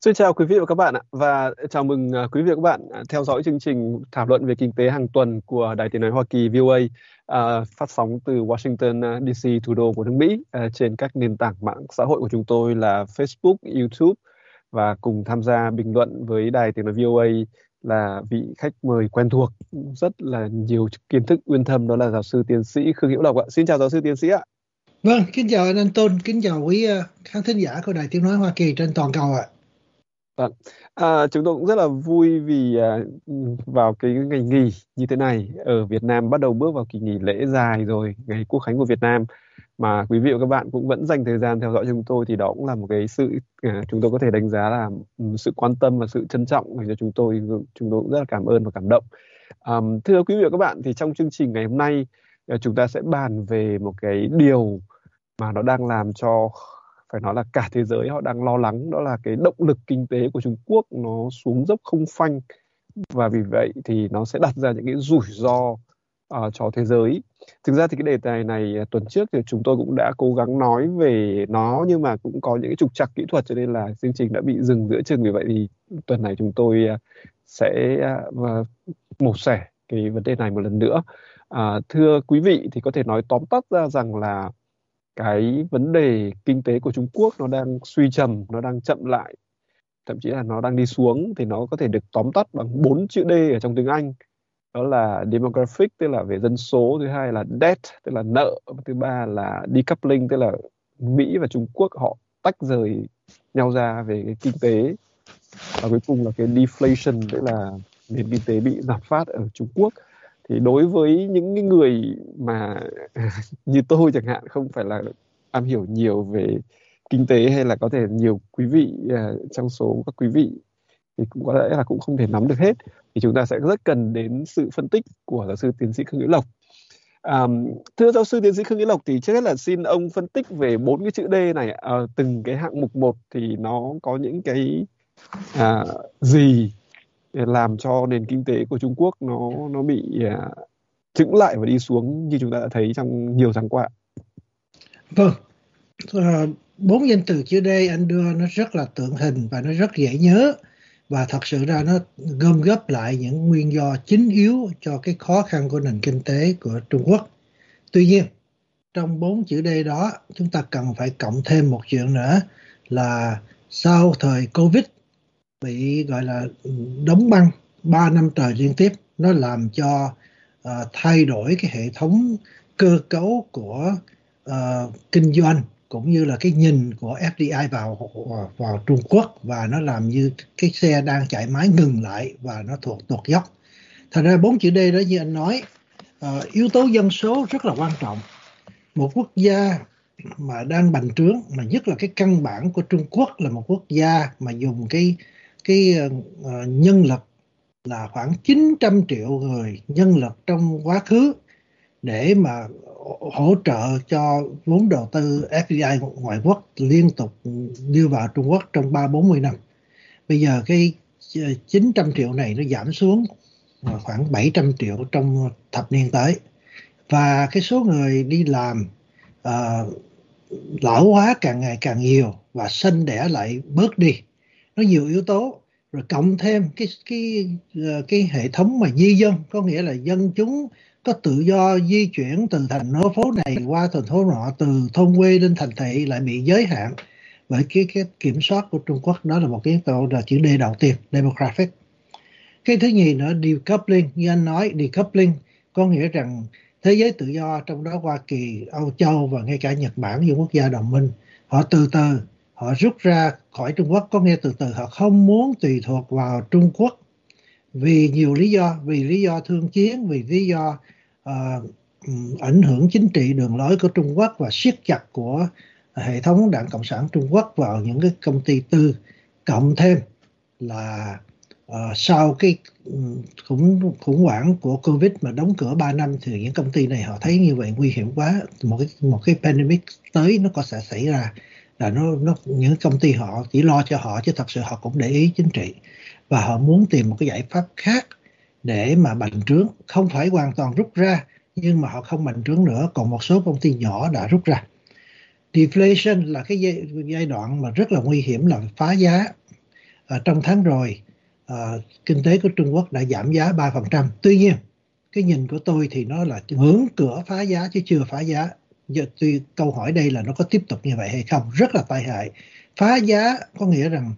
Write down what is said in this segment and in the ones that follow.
Xin chào quý vị và các bạn ạ, và chào mừng quý vị và các bạn theo dõi chương trình thảo luận về kinh tế hàng tuần của Đài Tiếng nói Hoa Kỳ VOA, phát sóng từ Washington DC, thủ đô của nước Mỹ, trên các nền tảng mạng xã hội của chúng tôi là Facebook, YouTube, và cùng tham gia bình luận với Đài Tiếng nói VOA là vị khách mời quen thuộc, rất là nhiều kiến thức uyên thâm, đó là giáo sư tiến sĩ Khương Hữu Lộc ạ. Xin chào giáo sư tiến sĩ ạ. Vâng, kính chào anh Anton, kính chào quý khán thính giả của Đài Tiếng nói Hoa Kỳ trên toàn cầu ạ. Vâng. Chúng tôi cũng rất là vui vì vào cái ngày nghỉ như thế này ở Việt Nam bắt đầu bước vào kỳ nghỉ lễ dài rồi, ngày Quốc khánh của Việt Nam, mà quý vị và các bạn cũng vẫn dành thời gian theo dõi chúng tôi, thì đó cũng là một cái sự chúng tôi có thể đánh giá là sự quan tâm và sự trân trọng dành cho chúng tôi cũng rất là cảm ơn và cảm động. Thưa quý vị và các bạn, thì trong chương trình ngày hôm nay chúng ta sẽ bàn về một cái điều mà nó đang làm cho, phải nói là cả thế giới họ đang lo lắng, đó là cái động lực kinh tế của Trung Quốc nó xuống dốc không phanh, và vì vậy thì nó sẽ đặt ra những cái rủi ro cho thế giới. Thực ra thì cái đề tài này tuần trước thì chúng tôi cũng đã cố gắng nói về nó, nhưng mà cũng có những cái trục trặc kỹ thuật cho nên là chương trình đã bị dừng giữa chừng. Vì vậy thì tuần này chúng tôi sẽ mổ xẻ cái vấn đề này một lần nữa. Thưa quý vị, thì có thể nói tóm tắt ra rằng là cái vấn đề kinh tế của Trung Quốc nó đang suy trầm, nó đang chậm lại, thậm chí là nó đang đi xuống, thì nó có thể được tóm tắt bằng 4 chữ D ở trong tiếng Anh. Đó là demographic, tức là về dân số; thứ hai là debt, tức là nợ; và thứ ba là decoupling, tức là Mỹ và Trung Quốc họ tách rời nhau ra về cái kinh tế; và cuối cùng là cái deflation, tức là nền kinh tế bị lạm phát ở Trung Quốc. Thì đối với những người mà như tôi chẳng hạn, không phải là am hiểu nhiều về kinh tế, hay là có thể nhiều quý vị trong số các quý vị thì cũng có lẽ là cũng không thể nắm được hết, thì chúng ta sẽ rất cần đến sự phân tích của giáo sư tiến sĩ Khương Hữu Lộc. Thưa giáo sư tiến sĩ Khương Hữu Lộc, thì trước hết là xin ông phân tích về 4 cái chữ D này, từng cái hạng mục một thì nó có những cái gì để làm cho nền kinh tế của Trung Quốc nó bị chững lại và đi xuống như chúng ta đã thấy trong nhiều tháng qua. Vâng, 4 danh từ chữ D anh đưa nó rất là tượng hình và nó rất dễ nhớ, và thật sự ra nó gom góp lại những nguyên do chính yếu cho cái khó khăn của nền kinh tế của Trung Quốc. Tuy nhiên, trong 4 chữ D đó, chúng ta cần phải cộng thêm một chuyện nữa là sau thời Covid bị gọi là đóng băng 3 năm trời liên tiếp, nó làm cho thay đổi cái hệ thống cơ cấu của kinh doanh, cũng như là cái nhìn của FDI vào Trung Quốc, và nó làm như cái xe đang chạy máy ngừng lại và nó tuột dốc. Thành ra 4 chữ D đó, như anh nói, yếu tố dân số rất là quan trọng. Một quốc gia mà đang bành trướng, mà nhất là cái căn bản của Trung Quốc là một quốc gia mà dùng cái nhân lực là khoảng 900 triệu người nhân lực trong quá khứ để mà hỗ trợ cho vốn đầu tư FDI ngoại quốc liên tục đưa vào Trung Quốc trong 30-40 năm. Bây giờ cái 900 triệu này nó giảm xuống khoảng 700 triệu trong thập niên tới, và cái số người đi làm lão hóa càng ngày càng nhiều và sinh đẻ lại bớt đi. Nó nhiều yếu tố, rồi cộng thêm cái hệ thống mà di dân, có nghĩa là dân chúng có tự do di chuyển từ thành phố này qua thành phố nọ, từ thôn quê lên thành thị lại bị giới hạn bởi cái kiểm soát của Trung Quốc. Đó là một cái là chữ D đầu tiên, demographic. Cái thứ nhì nữa, decoupling. Như anh nói, decoupling có nghĩa rằng thế giới tự do, trong đó Hoa Kỳ, Âu Châu và ngay cả Nhật Bản, những quốc gia đồng minh, họ từ từ họ rút ra khỏi Trung Quốc. Có nghĩa từ từ họ không muốn tùy thuộc vào Trung Quốc vì nhiều lý do, vì lý do thương chiến, vì lý do ảnh hưởng chính trị đường lối của Trung Quốc và siết chặt của hệ thống Đảng Cộng sản Trung Quốc vào những cái công ty tư, cộng thêm là sau cái khủng hoảng của Covid mà đóng cửa 3 năm thì những công ty này họ thấy như vậy nguy hiểm quá, một cái pandemic tới nó có sẽ xảy ra, là những công ty họ chỉ lo cho họ chứ thật sự họ cũng để ý chính trị, và họ muốn tìm một cái giải pháp khác để mà bành trướng, không phải hoàn toàn rút ra nhưng mà họ không bành trướng nữa. Còn một số công ty nhỏ đã rút ra. Deflation là cái giai đoạn mà rất là nguy hiểm, là phá giá. trong tháng rồi kinh tế của Trung Quốc đã giảm giá 3%. Tuy nhiên, cái nhìn của tôi thì nó là ngưỡng cửa phá giá chứ chưa phá giá. Giờ tuy câu hỏi đây là nó có tiếp tục như vậy hay không, rất là tai hại. Phá giá có nghĩa rằng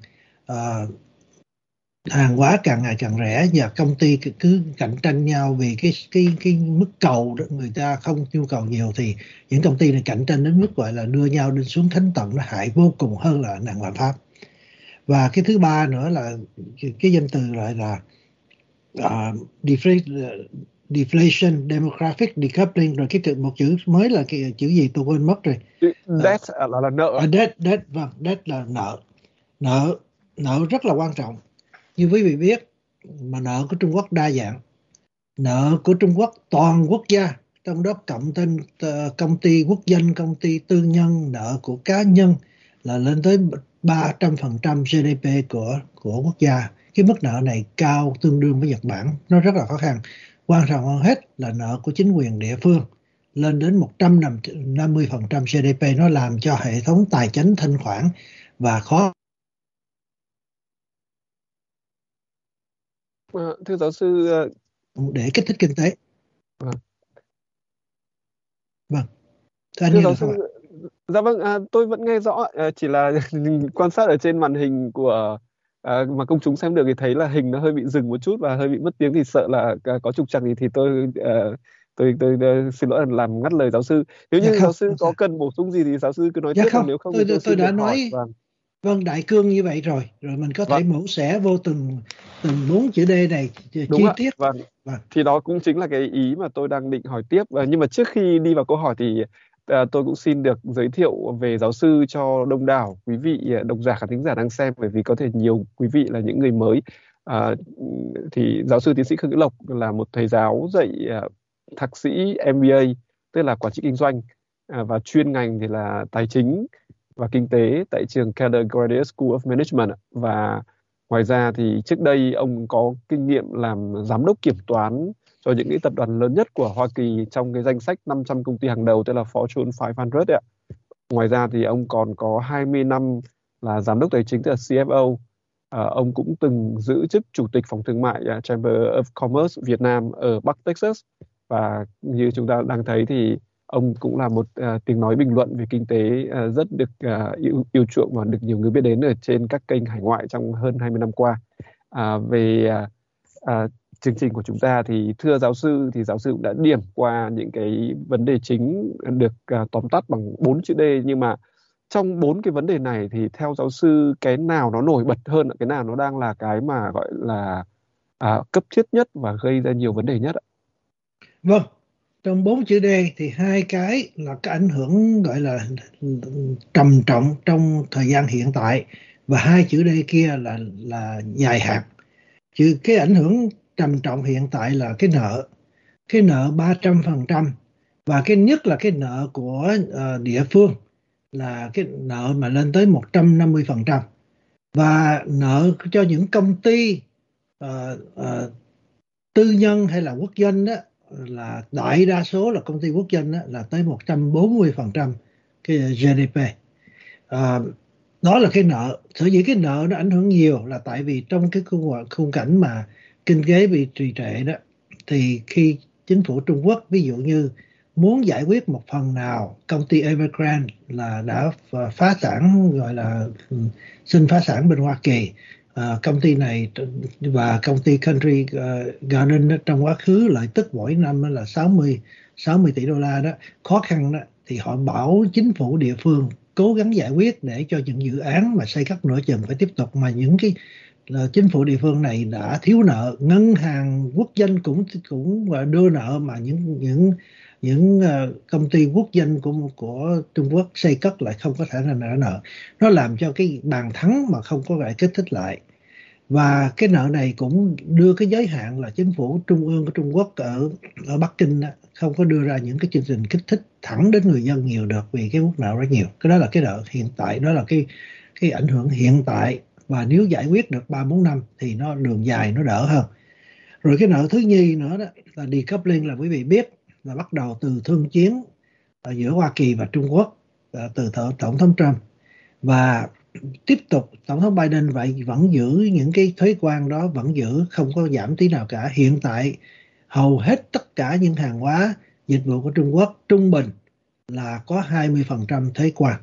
hàng hóa càng ngày càng rẻ và công ty cứ cạnh tranh nhau vì cái mức cầu đó, người ta không nhu cầu nhiều thì những công ty này cạnh tranh đến mức gọi là đưa nhau đi xuống thánh tận, nó hại vô cùng hơn là nạn lạm phát. Và cái thứ ba nữa là cái danh từ gọi là deflation, demographic decoupling, rồi một chữ mới là cái chữ gì tôi quên mất rồi. Debt là nợ. Debt, vâng, debt là nợ rất là quan trọng. Như quý vị biết mà nợ của Trung Quốc đa dạng, nợ của Trung Quốc toàn quốc gia, trong đó cộng tên công ty quốc doanh, công ty tư nhân, nợ của cá nhân là lên tới 300% GDP của quốc gia. Cái mức nợ này cao tương đương với Nhật Bản, nó rất là khó khăn. Quan trọng hơn hết là nợ của chính quyền địa phương lên đến 150% GDP, nó làm cho hệ thống tài chính thanh khoản và khó. Thưa giáo sư, để kích thích kinh tế. Vâng. Thưa giáo sư, dạ vâng, tôi vẫn nghe rõ, chỉ là quan sát ở trên màn hình của mà công chúng xem được thì thấy là hình nó hơi bị dừng một chút và hơi bị mất tiếng, thì sợ là có trục trặc gì thì tôi xin lỗi làm ngắt lời giáo sư. Nếu như giáo sư có cần bổ sung gì thì giáo sư cứ nói tiếp, không. nếu không thì tôi đã xin nói hỏi. Vâng, đại cương như vậy rồi mình có thể mổ xẻ vô từng 4 chữ D này chi tiết. Vâng. Thì đó cũng chính là cái ý mà tôi đang định hỏi tiếp. Nhưng mà trước khi đi vào câu hỏi thì tôi cũng xin được giới thiệu về giáo sư cho đông đảo quý vị độc giả khán thính giả đang xem, bởi vì có thể nhiều quý vị là những người mới. Thì giáo sư tiến sĩ Khương Hữu Lộc là một thầy giáo dạy thạc sĩ MBA, tức là quản trị kinh doanh, và chuyên ngành thì là tài chính và kinh tế tại trường Keller Graduate School of Management. Và ngoài ra thì trước đây ông có kinh nghiệm làm giám đốc kiểm toán cho những cái tập đoàn lớn nhất của Hoa Kỳ trong cái danh sách 500 công ty hàng đầu, tức là Fortune 500 ạ. Ngoài ra thì ông còn có 20 năm là giám đốc tài chính, tức là CFO. Ông cũng từng giữ chức chủ tịch phòng thương mại Chamber of Commerce Việt Nam ở Bắc Texas. Và như chúng ta đang thấy thì ông cũng là một tiếng nói bình luận về kinh tế rất được yêu chuộng và được nhiều người biết đến ở trên các kênh hải ngoại trong hơn 20 năm qua. Về chương trình của chúng ta thì thưa giáo sư, thì giáo sư cũng đã điểm qua những cái vấn đề chính được tóm tắt bằng 4 chữ D, nhưng mà trong 4 cái vấn đề này thì theo giáo sư cái nào nó nổi bật hơn, cái nào nó đang là cái mà gọi là cấp thiết nhất và gây ra nhiều vấn đề nhất ạ? Vâng, trong 4 chữ D thì hai cái là cái ảnh hưởng gọi là trầm trọng trong thời gian hiện tại, và hai chữ D kia là dài hạn. Chứ cái ảnh hưởng trầm trọng hiện tại là cái nợ 300%, và cái nhất là cái nợ của địa phương là cái nợ mà lên tới 150%, và nợ cho những công ty tư nhân hay là quốc doanh đó, là đại đa số là công ty quốc doanh đó, là tới 140% cái GDP. Đó là cái nợ. Sở dĩ cái nợ nó ảnh hưởng nhiều là tại vì trong cái khung cảnh mà kinh tế bị trì trệ đó, thì khi chính phủ Trung Quốc ví dụ như muốn giải quyết một phần nào, công ty Evergrande là đã phá sản, gọi là xin phá sản bên Hoa Kỳ. Công ty này và công ty Country Garden đó, trong quá khứ lợi tức mỗi năm là 60 tỷ đô la đó. Khó khăn đó thì họ bảo chính phủ địa phương cố gắng giải quyết để cho những dự án mà xây cất nửa chừng phải tiếp tục, mà những cái chính phủ địa phương này đã thiếu nợ, ngân hàng quốc doanh cũng đưa nợ, mà những công ty quốc doanh của Trung Quốc xây cất lại không có thể là nợ nợ. Nó làm cho cái bàn thắng mà không có lại kích thích lại. Và cái nợ này cũng đưa cái giới hạn là chính phủ trung ương của Trung Quốc ở Bắc Kinh đó, không có đưa ra những cái chương trình kích thích thẳng đến người dân nhiều được vì cái mức nợ rất nhiều. Cái đó là cái nợ hiện tại, đó là cái ảnh hưởng hiện tại, và nếu giải quyết được 3-4 năm thì nó đường dài nó đỡ hơn. Rồi cái nợ thứ nhì nữa đó là decoupling, là quý vị biết là bắt đầu từ thương chiến giữa Hoa Kỳ và Trung Quốc từ tổng thống Trump. Và tiếp tục tổng thống Biden vậy vẫn giữ những cái thuế quan đó, vẫn giữ, không có giảm tí nào cả. Hiện tại hầu hết tất cả những hàng hóa dịch vụ của Trung Quốc trung bình là có 20% thuế quan.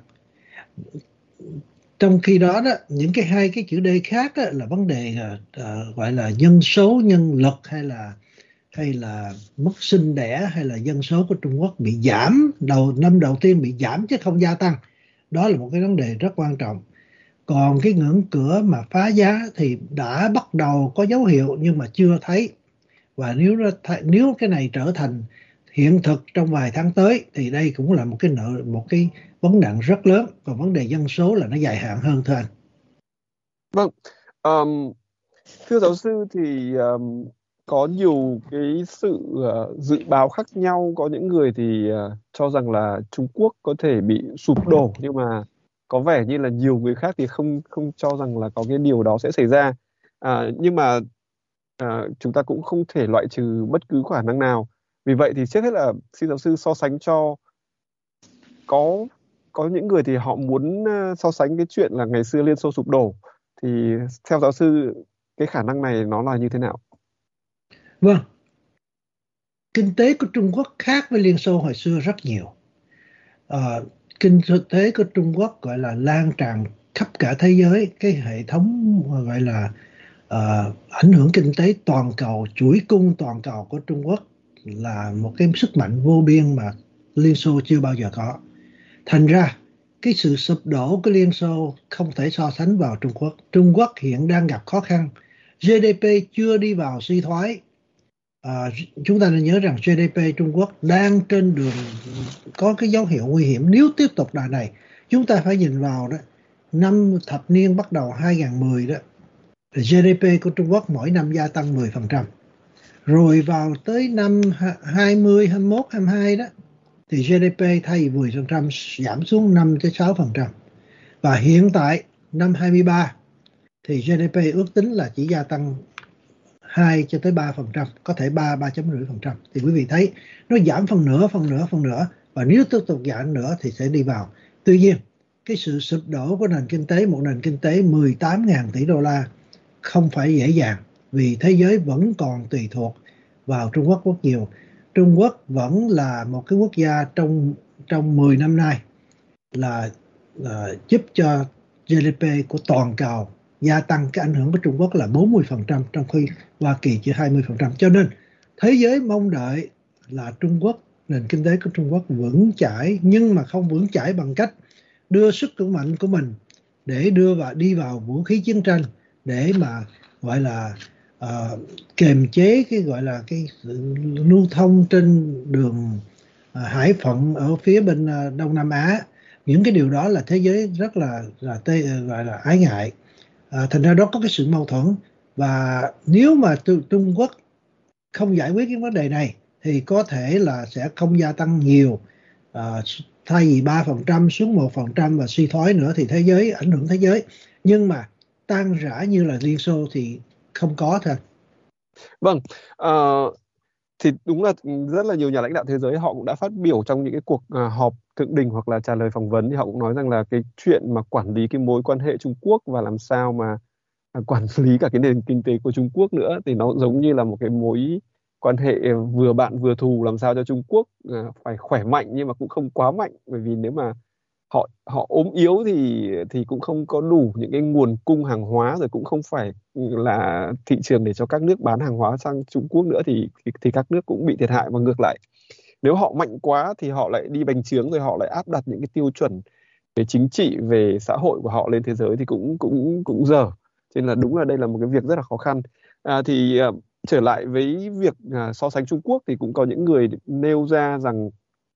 Trong khi đó đó, những cái hai cái chữ D khác á, là vấn đề gọi là dân số, nhân lực, hay là mức sinh đẻ, hay là dân số của Trung Quốc bị giảm, năm đầu tiên bị giảm chứ không gia tăng. Đó là một cái vấn đề rất quan trọng. Còn cái ngưỡng cửa mà phá giá thì đã bắt đầu có dấu hiệu nhưng mà chưa thấy. Và nếu cái này trở thành hiện thực trong vài tháng tới thì đây cũng là một cái vấn nạn rất lớn. Còn vấn đề dân số là nó dài hạn hơn, thưa anh. Vâng, um, thưa giáo sư thì có nhiều cái sự dự báo khác nhau. Có những người thì cho rằng là Trung Quốc có thể bị sụp đổ, nhưng mà có vẻ như là nhiều người khác thì không không cho rằng là có cái điều đó sẽ xảy ra. Nhưng mà chúng ta cũng không thể loại trừ bất cứ khả năng nào. Vì vậy thì trước hết là xin giáo sư so sánh cho, có có những người thì họ muốn so sánh cái chuyện là ngày xưa Liên Xô sụp đổ, thì theo giáo sư cái khả năng này nó là như thế nào? Vâng, kinh tế của Trung Quốc khác với Liên Xô hồi xưa rất nhiều. Ờ, Kinh tế của Trung Quốc gọi là lan tràn khắp cả thế giới. Cái hệ thống gọi là ảnh hưởng kinh tế toàn cầu, chuỗi cung toàn cầu của Trung Quốc là một cái sức mạnh vô biên mà Liên Xô chưa bao giờ có. Thành ra cái sự sụp đổ của Liên Xô không thể so sánh vào Trung Quốc. Trung Quốc hiện đang gặp khó khăn, GDP chưa đi vào suy thoái. Chúng ta nên nhớ rằng GDP Trung Quốc đang trên đường có cái dấu hiệu nguy hiểm nếu tiếp tục đà này. Chúng ta phải nhìn vào đó, năm thập niên bắt đầu 2010 đó, GDP của Trung Quốc mỗi năm gia tăng 10%. Rồi vào tới năm 20, 21, 22 đó thì GDP thay 10% giảm xuống 5-6%. Và hiện tại năm 23 thì GDP ước tính là chỉ gia tăng 2-3%, có thể 3,5%. Thì quý vị thấy nó giảm phần nửa, và nếu tiếp tục giảm nữa thì sẽ đi vào. Tuy nhiên, cái sự sụp đổ của một nền kinh tế 18.000 tỷ đô la không phải dễ dàng, vì thế giới vẫn còn tùy thuộc vào Trung Quốc rất nhiều. Trung Quốc vẫn là một cái quốc gia trong 10 năm nay là giúp cho GDP của toàn cầu gia tăng. Cái ảnh hưởng của Trung Quốc là 40%, trong khi Hoa Kỳ chỉ 20%. Cho nên thế giới mong đợi là nền kinh tế của Trung Quốc vững chãi, nhưng mà không vững chãi bằng cách đưa sức mạnh của mình để đi vào vũ khí chiến tranh, để mà gọi là kiềm chế cái gọi là cái lưu thông trên đường hải phận ở phía bên Đông Nam Á. Những cái điều đó là thế giới rất là gọi là ái ngại. Thành ra đó có cái sự mâu thuẫn, và nếu mà Trung Quốc không giải quyết cái vấn đề này thì có thể là sẽ không gia tăng nhiều. Thay vì 3% xuống 1% và suy thoái nữa thì ảnh hưởng thế giới, nhưng mà tan rã như là Liên Xô thì không có thôi. Vâng, thì đúng là rất là nhiều nhà lãnh đạo thế giới họ cũng đã phát biểu trong những cái cuộc họp thượng đỉnh hoặc là trả lời phỏng vấn, thì họ cũng nói rằng là cái chuyện mà quản lý cái mối quan hệ Trung Quốc và làm sao mà quản lý cả cái nền kinh tế của Trung Quốc nữa, thì nó giống như là một cái mối quan hệ vừa bạn vừa thù, làm sao cho Trung Quốc phải khỏe mạnh nhưng mà cũng không quá mạnh, bởi vì nếu mà họ ốm yếu thì cũng không có đủ những cái nguồn cung hàng hóa, rồi cũng không phải là thị trường để cho các nước bán hàng hóa sang Trung Quốc nữa, thì các nước cũng bị thiệt hại. Và ngược lại, nếu họ mạnh quá thì họ lại đi bành trướng, rồi họ lại áp đặt những cái tiêu chuẩn về chính trị, về xã hội của họ lên thế giới, thì cũng dở. Cho nên là đúng là đây là một cái việc rất là khó khăn. Trở lại với việc so sánh Trung Quốc, thì cũng có những người nêu ra rằng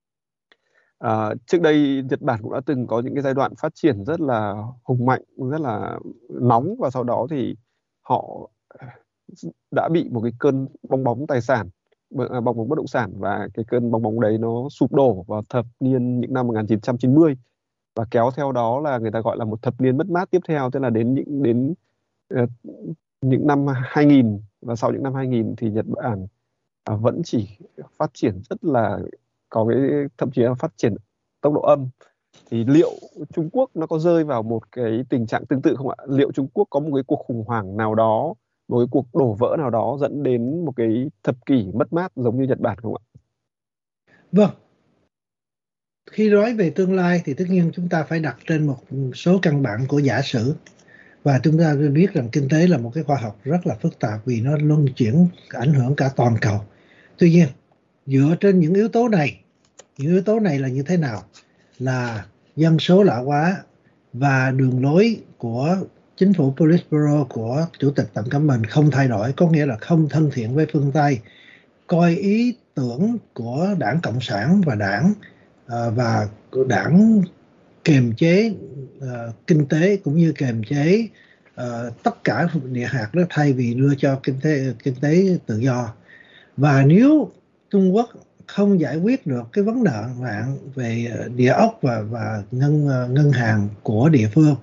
trước đây Nhật Bản cũng đã từng có những cái giai đoạn phát triển rất là hùng mạnh, rất là nóng, và sau đó thì họ đã bị một cái cơn bong bóng tài sản, bong bóng bất động sản, và cái cơn bong bóng đấy nó sụp đổ vào thập niên những năm 1990, và kéo theo đó là người ta gọi là một thập niên mất mát tiếp theo, tức là đến ờ, những năm 2000, và sau những năm 2000 thì Nhật Bản vẫn chỉ phát triển rất là, có cái thậm chí là phát triển tốc độ âm. thì liệu Trung Quốc nó có rơi vào một cái tình trạng tương tự không ạ? Liệu Trung Quốc có một cái cuộc khủng hoảng nào đó, một cái cuộc đổ vỡ nào đó dẫn đến một cái thập kỷ mất mát giống như Nhật Bản không ạ? Vâng, khi nói về tương lai thì tất nhiên chúng ta phải đặt trên một số căn bản của giả sử. Và chúng ta biết rằng kinh tế là một cái khoa học rất là phức tạp vì nó luân chuyển ảnh hưởng cả toàn cầu. Tuy nhiên, dựa trên những yếu tố này là như thế nào? Là dân số lão hóa và đường lối của chính phủ Politburo của Chủ tịch Tập Cận Bình không thay đổi, có nghĩa là không thân thiện với phương Tây, coi ý tưởng của Đảng Cộng sản và đảng kiềm chế kinh tế cũng như kiềm chế tất cả địa hạt đó thay vì đưa cho kinh tế tự do. Và nếu Trung Quốc không giải quyết được cái vấn nạn về địa ốc và ngân hàng của địa phương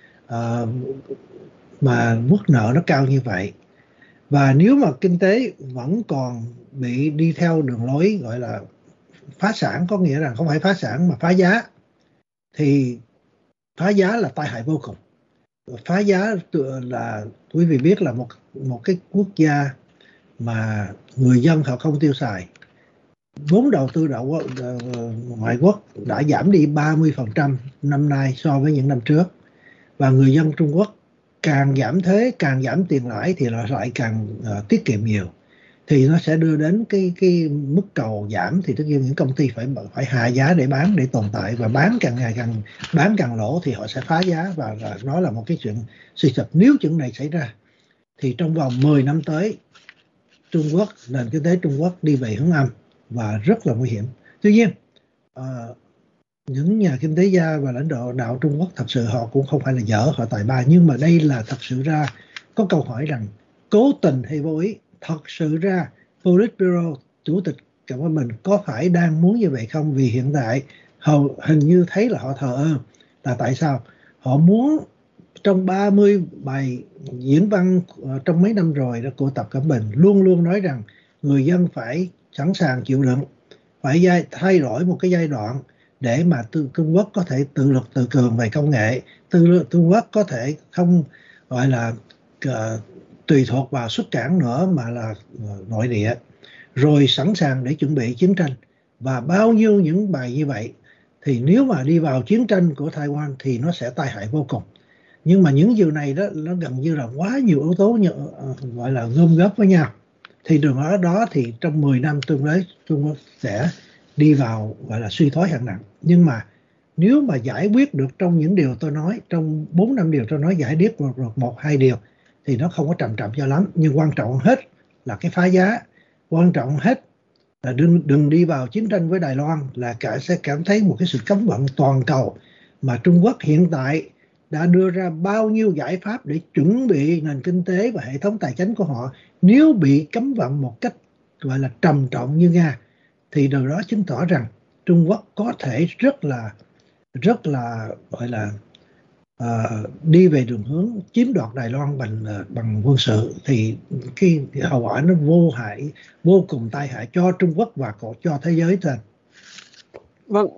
mà mức nợ nó cao như vậy, và nếu mà kinh tế vẫn còn bị đi theo đường lối gọi là phá sản, có nghĩa là không phải phá sản mà phá giá, thì phá giá là tai hại vô cùng. Phá giá là quý vị biết là một cái quốc gia mà người dân họ không tiêu xài, vốn đầu tư ngoại quốc đã giảm đi 30% năm nay so với những năm trước, và người dân Trung Quốc càng giảm thuế, càng giảm tiền lãi thì họ lại càng tiết kiệm nhiều, thì nó sẽ đưa đến cái mức cầu giảm, thì tất nhiên những công ty phải hạ giá để bán, để tồn tại, và bán càng lỗ thì họ sẽ phá giá, và nó là một cái chuyện suy sụp. Nếu chuyện này xảy ra thì trong vòng 10 năm tới, nền kinh tế Trung Quốc đi về hướng âm và rất là nguy hiểm. Tuy nhiên những nhà kinh tế gia và lãnh đạo Trung Quốc thật sự họ cũng không phải là dở, họ tài ba, nhưng mà đây là thật sự ra có câu hỏi rằng cố tình hay vô ý. Thật sự ra Politburo, Chủ tịch Tập Cận Bình có phải đang muốn như vậy không? Vì hiện tại hình như thấy là họ thờ ơ. Là tại sao? Họ muốn trong 30 bài diễn văn trong mấy năm rồi đó của Tập Cận Bình luôn luôn nói rằng người dân phải sẵn sàng chịu đựng, phải thay đổi một cái giai đoạn để mà Trung Quốc có thể tự lực tự cường về công nghệ, Trung Quốc có thể không gọi là tùy thuộc vào xuất cảng nữa mà là nội địa, rồi sẵn sàng để chuẩn bị chiến tranh. Và bao nhiêu những bài như vậy thì nếu mà đi vào chiến tranh của Taiwan thì nó sẽ tai hại vô cùng. Nhưng mà những điều này đó nó gần như là quá nhiều yếu tố gọi là gom góp với nhau, thì đường đó thì trong 10 năm tương lai Trung Quốc sẽ đi vào gọi là suy thoái hạng nặng. Nhưng mà nếu mà giải quyết được trong những điều tôi nói, trong 4-5 điều tôi nói, giải quyết được 1-2 điều thì nó không có trầm trọng cho lắm. Nhưng quan trọng hết là cái phá giá, quan trọng hết là đừng đi vào chiến tranh với Đài Loan, là sẽ cảm thấy một cái sự cấm vận toàn cầu. Mà Trung Quốc hiện tại đã đưa ra bao nhiêu giải pháp để chuẩn bị nền kinh tế và hệ thống tài chính của họ, nếu bị cấm vận một cách gọi là trầm trọng như Nga, thì điều đó chứng tỏ rằng Trung Quốc có thể rất là gọi là đi về đường hướng chiếm đoạt Đài Loan bằng quân sự, thì cái hậu quả nó vô cùng tai hại cho Trung Quốc và cho thế giới thôi. Vâng,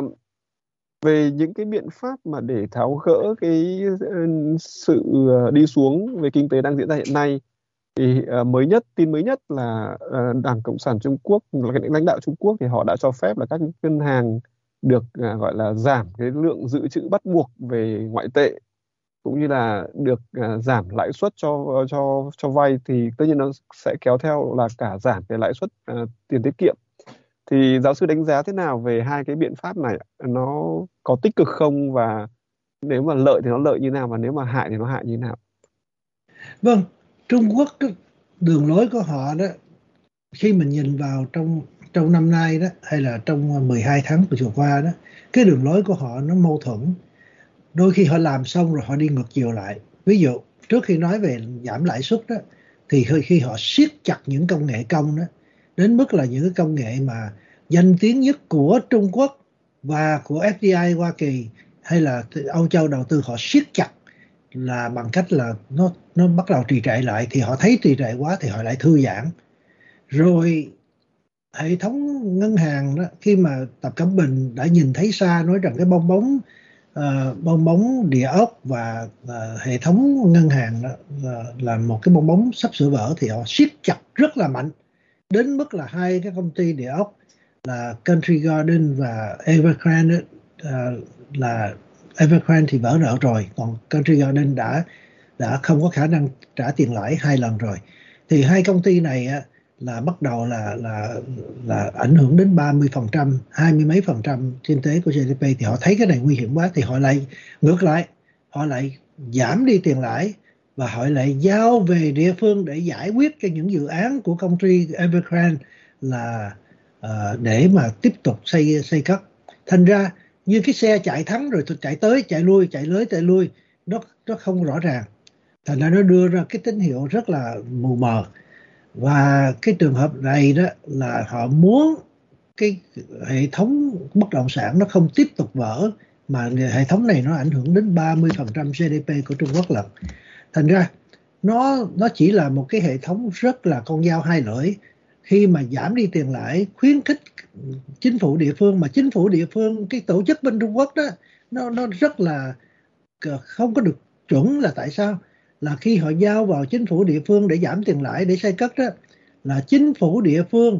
về những cái biện pháp mà để tháo gỡ cái sự đi xuống về kinh tế đang diễn ra hiện nay, thì tin mới nhất là Đảng Cộng sản Trung Quốc, lãnh đạo Trung Quốc thì họ đã cho phép là các ngân hàng được gọi là giảm cái lượng dự trữ bắt buộc về ngoại tệ, cũng như là được giảm lãi suất cho vay, thì tất nhiên nó sẽ kéo theo là cả giảm cái lãi suất tiền tiết kiệm. Thì giáo sư đánh giá thế nào về hai cái biện pháp này? Nó có tích cực không, và nếu mà lợi thì nó lợi như nào, và nếu mà hại thì nó hại như nào? Vâng, Trung Quốc đường lối của họ đó, khi mình nhìn vào trong năm nay đó, hay là trong 12 tháng vừa qua đó, cái đường lối của họ nó mâu thuẫn. Đôi khi họ làm xong rồi họ đi ngược chiều lại. Ví dụ trước khi nói về giảm lãi suất đó, thì khi họ siết chặt những công nghệ công đó, đến mức là những cái công nghệ mà danh tiếng nhất của Trung Quốc và của FDI Hoa Kỳ hay là Âu Châu đầu tư, họ siết chặt là bằng cách là nó bắt đầu trì trệ lại, thì họ thấy trì trệ quá thì họ lại thư giãn. Rồi hệ thống ngân hàng đó, khi mà Tập Cận Bình đã nhìn thấy xa, nói rằng cái bong bóng địa ốc và hệ thống ngân hàng đó, là một cái bong bóng sắp sửa vỡ, thì họ siết chặt rất là mạnh, đến mức là hai cái công ty địa ốc là Country Garden và Evergrande, là Evergrande thì vỡ nợ rồi, còn Country Garden đã không có khả năng trả tiền lãi 2 lần rồi. Thì hai công ty này á, là bắt đầu là ảnh hưởng đến 30%, 20 mấy % kinh tế của GDP. Thì họ thấy cái này nguy hiểm quá, thì họ lại ngược lại, họ lại giảm đi tiền lãi và họ lại giao về địa phương để giải quyết cho những dự án của công ty Evergrande, là để mà tiếp tục xây cất. Thành ra như cái xe chạy thắng rồi chạy tới chạy lui, chạy tới chạy lui, nó không rõ ràng, thành ra nó đưa ra cái tín hiệu rất là mù mờ. Và cái trường hợp này đó là họ muốn cái hệ thống bất động sản nó không tiếp tục vỡ, mà hệ thống này nó ảnh hưởng đến 30% GDP của Trung Quốc lận. Thành ra nó chỉ là một cái hệ thống rất là con dao hai lưỡi, khi mà giảm đi tiền lãi, khuyến khích chính phủ địa phương, mà chính phủ địa phương, cái tổ chức bên Trung Quốc đó, nó rất là không có được chuẩn. Là tại sao? Là khi họ giao vào chính phủ địa phương để giảm tiền lãi để xây cất đó, là chính phủ địa phương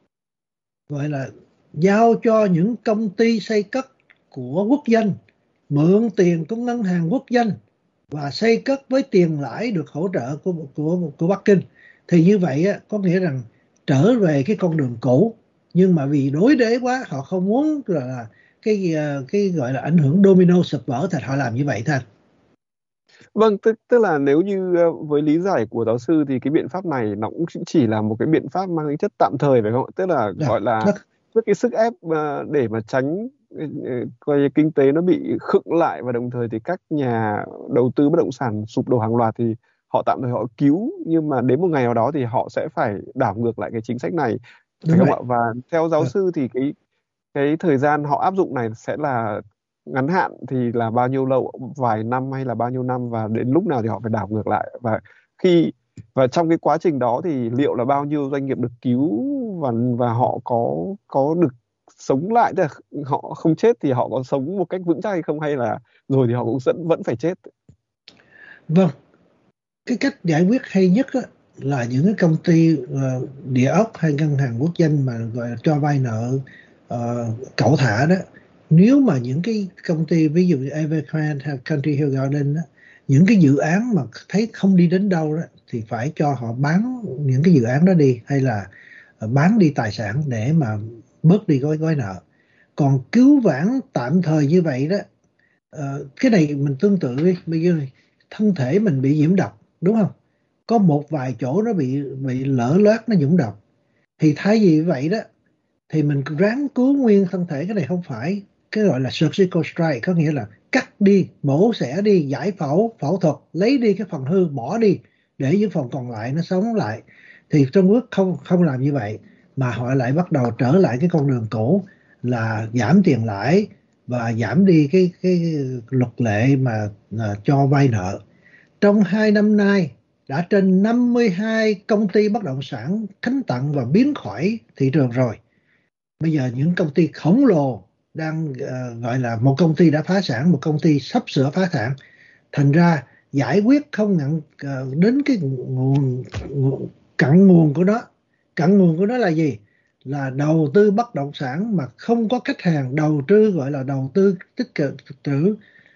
gọi là giao cho những công ty xây cất của quốc doanh mượn tiền của ngân hàng quốc doanh và xây cất với tiền lãi được hỗ trợ của Bắc Kinh. Thì như vậy á, có nghĩa rằng trở về cái con đường cũ, nhưng mà vì đối đế quá, họ không muốn là cái gọi là ảnh hưởng domino sụp vỡ, thì họ làm như vậy thôi. Vâng, tức là nếu như với lý giải của giáo sư thì cái biện pháp này nó cũng chỉ là một cái biện pháp mang tính chất tạm thời phải không ạ? Tức là gọi là trước cái sức ép để mà tránh coi kinh tế nó bị khựng lại, và đồng thời thì các nhà đầu tư bất động sản sụp đổ hàng loạt thì họ tạm thời họ cứu, nhưng mà đến một ngày nào đó thì họ sẽ phải đảo ngược lại cái chính sách này, phải không ạ? Và theo giáo sư thì cái thời gian họ áp dụng này sẽ là ngắn hạn thì là bao nhiêu lâu, vài năm hay là bao nhiêu năm, và đến lúc nào thì họ phải đảo ngược lại, và trong cái quá trình đó thì liệu là bao nhiêu doanh nghiệp được cứu và họ có được sống lại, tức là họ không chết thì họ có sống một cách vững chắc hay không, hay là rồi thì họ cũng vẫn phải chết? Vâng, cái cách giải quyết hay nhất á, là những cái công ty địa ốc hay ngân hàng quốc doanh mà gọi là cho vay nợ cẩu thả đó, nếu mà những cái công ty ví dụ như Evergrande hay Country Hill Garden đó, những cái dự án mà thấy không đi đến đâu đó, thì phải cho họ bán những cái dự án đó đi, hay là bán đi tài sản để mà bớt đi gói nợ. Còn cứu vãn tạm thời như vậy đó, cái này mình tương tự đi, bây giờ thân thể mình bị nhiễm độc, đúng không? Có một vài chỗ nó bị lở loét, nó nhiễm độc, thì thay vì vậy đó thì mình ráng cứu nguyên thân thể. Cái này không phải cái gọi là surgical strike, có nghĩa là cắt đi, mổ xẻ đi, giải phẫu thuật, lấy đi cái phần hư, bỏ đi để những phần còn lại nó sống lại. Thì Trung Quốc không làm như vậy, mà họ lại bắt đầu trở lại cái con đường cũ, là giảm tiền lãi và giảm đi cái luật lệ mà cho vay nợ. Trong 2 năm nay đã trên 52 công ty bất động sản khánh tặng và biến khỏi thị trường rồi. Bây giờ những công ty khổng lồ đang gọi là một công ty đã phá sản, một công ty sắp sửa phá sản. Thành ra giải quyết không nặng đến cái cặn nguồn của nó. Cặn nguồn của nó là gì? Là đầu tư bất động sản mà không có khách hàng, đầu tư gọi là đầu tư tích trữ,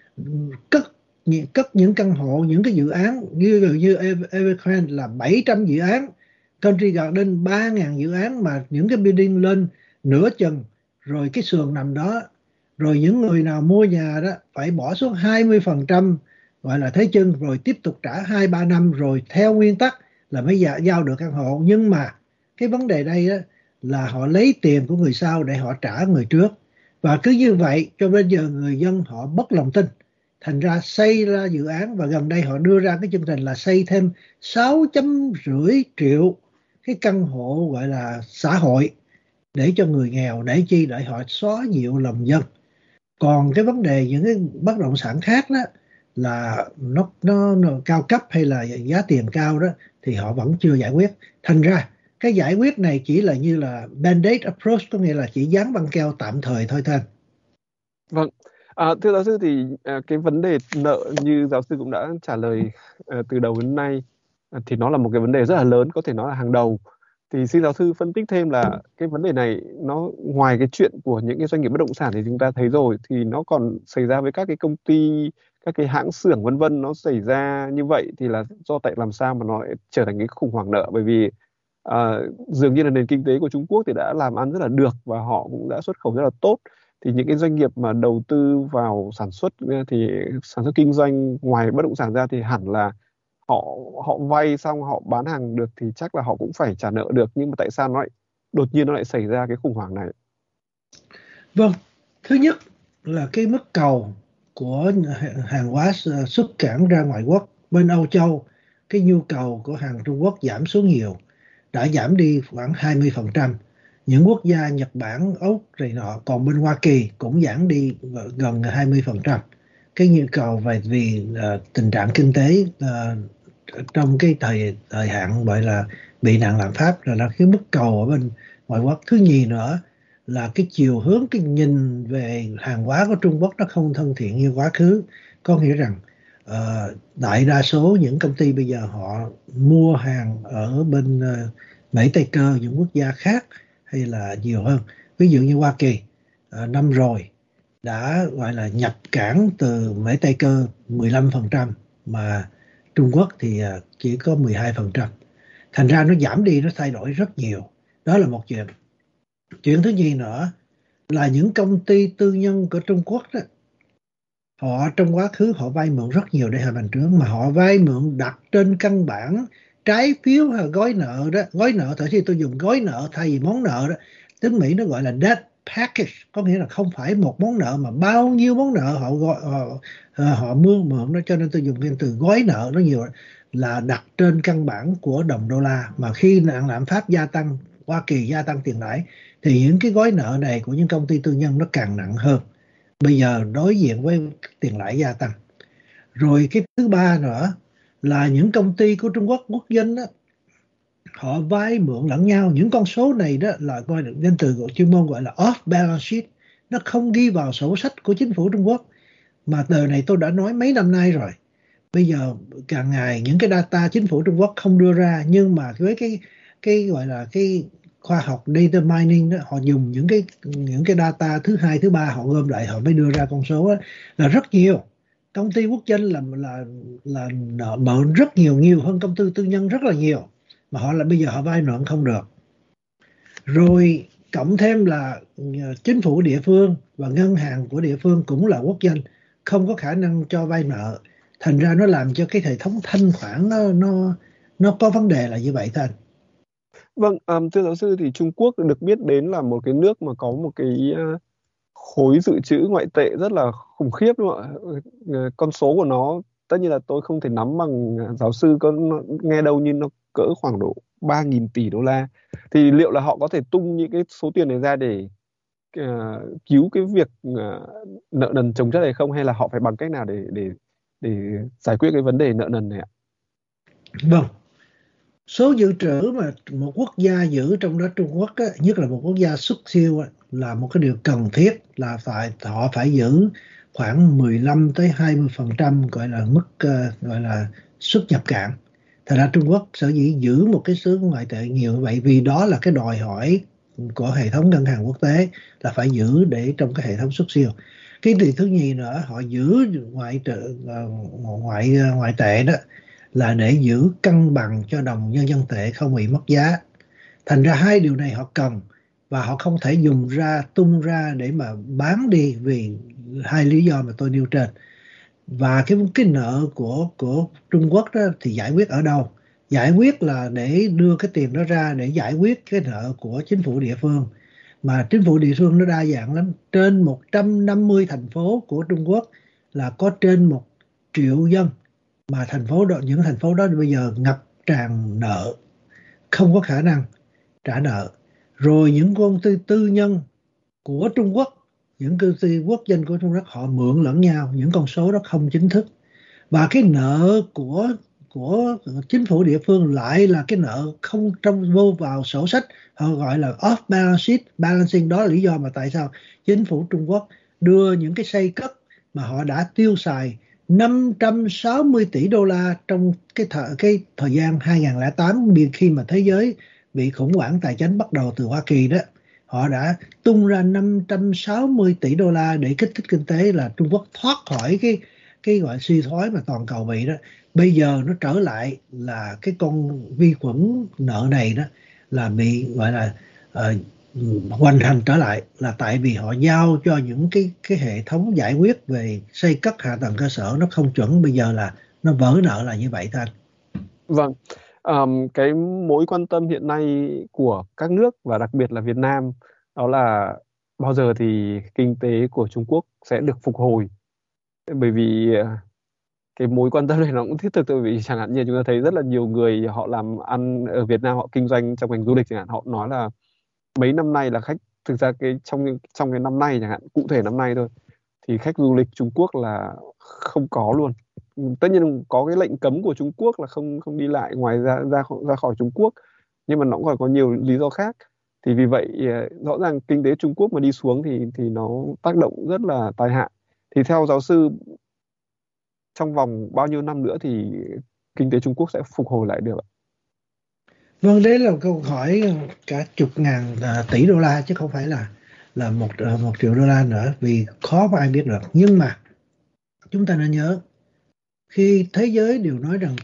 cất những căn hộ, những cái dự án như Evergrande là 700 dự án, Country Garden 3.000 dự án, mà những cái building lên nửa chừng rồi cái sườn nằm đó, rồi những người nào mua nhà đó phải bỏ xuống 20% gọi là thế chân, rồi tiếp tục trả 2-3 năm rồi theo nguyên tắc là mới giao được căn hộ. Nhưng mà cái vấn đề đây đó là họ lấy tiền của người sau để họ trả người trước, và cứ như vậy cho bây giờ người dân họ mất lòng tin. Thành ra xây ra dự án, và gần đây họ đưa ra cái chương trình là xây thêm 6,5 triệu cái căn hộ gọi là xã hội để cho người nghèo, để chi? Để họ xóa dịu lòng dân. Còn cái vấn đề những cái bất động sản khác đó là nó cao cấp hay là giá tiền cao đó, thì họ vẫn chưa giải quyết. Thành ra Cái giải quyết này chỉ là như là band-aid approach, có nghĩa là chỉ dán băng keo tạm thời thôi Thanh. Vâng, thưa giáo sư thì cái vấn đề nợ như giáo sư cũng đã trả lời từ đầu đến nay, thì nó là một cái vấn đề rất là lớn, có thể nói là hàng đầu. Thì xin giáo sư phân tích thêm là cái vấn đề này nó ngoài cái chuyện của những cái doanh nghiệp bất động sản thì chúng ta thấy rồi, thì nó còn xảy ra với các cái công ty, các cái hãng xưởng vân vân, nó xảy ra như vậy thì là do tại làm sao mà nó lại trở thành cái khủng hoảng nợ? Bởi vì dường như là nền kinh tế của Trung Quốc thì đã làm ăn rất là được và họ cũng đã xuất khẩu rất là tốt, thì những cái doanh nghiệp mà đầu tư vào sản xuất thì sản xuất kinh doanh ngoài bất động sản ra thì hẳn là họ họ vay xong họ bán hàng được thì chắc là họ cũng phải trả nợ được, nhưng mà tại sao nó lại đột nhiên nó lại xảy ra cái khủng hoảng này? Vâng, thứ nhất là cái mức cầu của hàng hóa xuất cảng ra ngoại quốc bên Âu Châu, cái nhu cầu của hàng Trung Quốc giảm xuống nhiều, đã giảm đi khoảng 20%. Những quốc gia Nhật Bản, Úc này nọ, còn bên Hoa Kỳ cũng giảm đi gần 20%. Cái nhu cầu vì tình trạng kinh tế trong cái thời hạn gọi là bị nạn lạm phát là cái mức cầu ở bên ngoại quốc. Thứ nhì nữa là cái chiều hướng, cái nhìn về hàng hóa của Trung Quốc nó không thân thiện như quá khứ. Có nghĩa rằng đại đa số những công ty bây giờ họ mua hàng ở bên Mỹ, Tây Cơ, những quốc gia khác hay là nhiều hơn. Ví dụ như Hoa Kỳ năm rồi đã gọi là nhập cảng từ Mỹ, Tây Cơ 15%, mà Trung Quốc thì chỉ có 12%. Thành ra nó giảm đi, nó thay đổi rất nhiều. Đó là một chuyện. Chuyện thứ nhì nữa là những công ty tư nhân của Trung Quốc đó, họ trong quá khứ họ vay mượn rất nhiều để hạ bành trướng, mà họ vay mượn đặt trên căn bản trái phiếu hay gói nợ đó. Gói nợ, thật sự tôi dùng gói nợ thay vì món nợ đó. Tiếng Mỹ nó gọi là debt package, có nghĩa là không phải một món nợ mà bao nhiêu món nợ họ mượn đó, cho nên tôi dùng cái từ gói nợ nó nhiều, là đặt trên căn bản của đồng đô la. Mà khi lạm phát gia tăng, Hoa Kỳ gia tăng tiền lãi, thì những cái gói nợ này của những công ty tư nhân nó càng nặng hơn bây giờ đối diện với tiền lãi gia tăng. Rồi cái thứ ba nữa là những công ty của Trung Quốc quốc doanh đó, họ vay mượn lẫn nhau. Những con số này đó là coi được danh từ của chuyên môn gọi là off balance sheet, nó không ghi vào sổ sách của chính phủ Trung Quốc. Mà tờ này tôi đã nói mấy năm nay rồi. Bây giờ càng ngày những cái data chính phủ Trung Quốc không đưa ra, nhưng mà với cái gọi là cái khoa học data mining đó, họ dùng những cái data thứ hai thứ ba họ gom lại họ mới đưa ra con số đó, là rất nhiều. Công ty quốc doanh là nợ mượn rất nhiều hơn công ty tư nhân rất là nhiều, mà họ là bây giờ họ vay nợ không được. Rồi cộng thêm là chính phủ địa phương và ngân hàng của địa phương cũng là quốc doanh, không có khả năng cho vay nợ. Thành ra nó làm cho cái hệ thống thanh khoản nó có vấn đề là như vậy thôi. Vâng, thưa giáo sư thì Trung Quốc được biết đến là một cái nước mà có một cái khối dự trữ ngoại tệ rất là khủng khiếp, đúng không ạ? Con số của nó tất nhiên là tôi không thể nắm bằng giáo sư có nghe đâu, nhưng nó cỡ khoảng độ 3.000 tỷ đô la. Thì liệu là họ có thể tung những cái số tiền này ra để cứu cái việc nợ nần chồng chất này không, hay là họ phải bằng cách nào để giải quyết cái vấn đề nợ nần này ạ? Vâng, số dự trữ mà một quốc gia giữ, trong đó Trung Quốc á, nhất là một quốc gia xuất siêu á, là một cái điều cần thiết, là họ phải giữ khoảng 15 tới 20% gọi là mức gọi là xuất nhập cảng. Thật ra Trung Quốc sở dĩ giữ một cái số ngoại tệ nhiều như vậy vì đó là cái đòi hỏi của hệ thống ngân hàng quốc tế, là phải giữ để trong cái hệ thống xuất siêu. Cái điều thứ nhì nữa, họ giữ ngoại tệ đó là để giữ cân bằng cho đồng nhân dân tệ không bị mất giá. Thành ra hai điều này họ cần, và họ không thể dùng ra tung ra để mà bán đi vì hai lý do mà tôi nêu trên. Và cái nợ của Trung Quốc đó thì giải quyết ở đâu? Giải quyết là để đưa cái tiền đó ra để giải quyết cái nợ của chính phủ địa phương. Mà chính phủ địa phương nó đa dạng lắm. Trên 150 thành phố của Trung Quốc là có trên 1 triệu dân. Mà những thành phố đó bây giờ ngập tràn nợ, không có khả năng trả nợ. Rồi những công ty tư nhân của Trung Quốc, những công ty quốc doanh của Trung Quốc, họ mượn lẫn nhau, những con số đó không chính thức. Và cái nợ của của chính phủ địa phương lại là cái nợ không vô vào sổ sách, họ gọi là off balance sheet balancing. Đó là lý do mà tại sao chính phủ Trung Quốc đưa những cái xây cất mà họ đã tiêu xài 560 tỷ đô la trong cái thời gian 2008, khi mà thế giới bị khủng hoảng tài chính bắt đầu từ Hoa Kỳ đó. Họ đã tung ra 560 tỷ đô la để kích thích kinh tế, là Trung Quốc thoát khỏi cái gọi suy thoái mà toàn cầu bị đó. Bây giờ nó trở lại là cái con vi khuẩn nợ này đó là bị gọi là hoành hành trở lại, là tại vì họ giao cho những cái hệ thống giải quyết về xây cất hạ tầng cơ sở nó không chuẩn, bây giờ là nó vỡ nợ là như vậy thôi. Vâng, cái mối quan tâm hiện nay của các nước và đặc biệt là Việt Nam đó là bao giờ thì kinh tế của Trung Quốc sẽ được phục hồi. Bởi vì cái mối quan tâm này nó cũng thiết thực thôi, vì chẳng hạn như chúng ta thấy rất là nhiều người họ làm ăn ở Việt Nam, họ kinh doanh trong ngành du lịch chẳng hạn, họ nói là mấy năm nay là khách, thực ra trong cái năm nay chẳng hạn, cụ thể năm nay thôi, thì khách du lịch Trung Quốc là không có luôn. Tất nhiên có cái lệnh cấm của Trung Quốc là không không đi lại ngoài ra khỏi Trung Quốc, nhưng mà nó cũng còn có nhiều lý do khác. Thì vì vậy rõ ràng kinh tế Trung Quốc mà đi xuống thì nó tác động rất là tai hại. Thì theo giáo sư, trong vòng bao nhiêu năm nữa thì kinh tế Trung Quốc sẽ phục hồi lại được ạ? Vâng, đấy là câu hỏi cả chục ngàn tỷ đô la chứ không phải là một triệu đô la nữa, vì khó có ai biết được. Nhưng mà chúng ta nên nhớ, khi thế giới đều nói rằng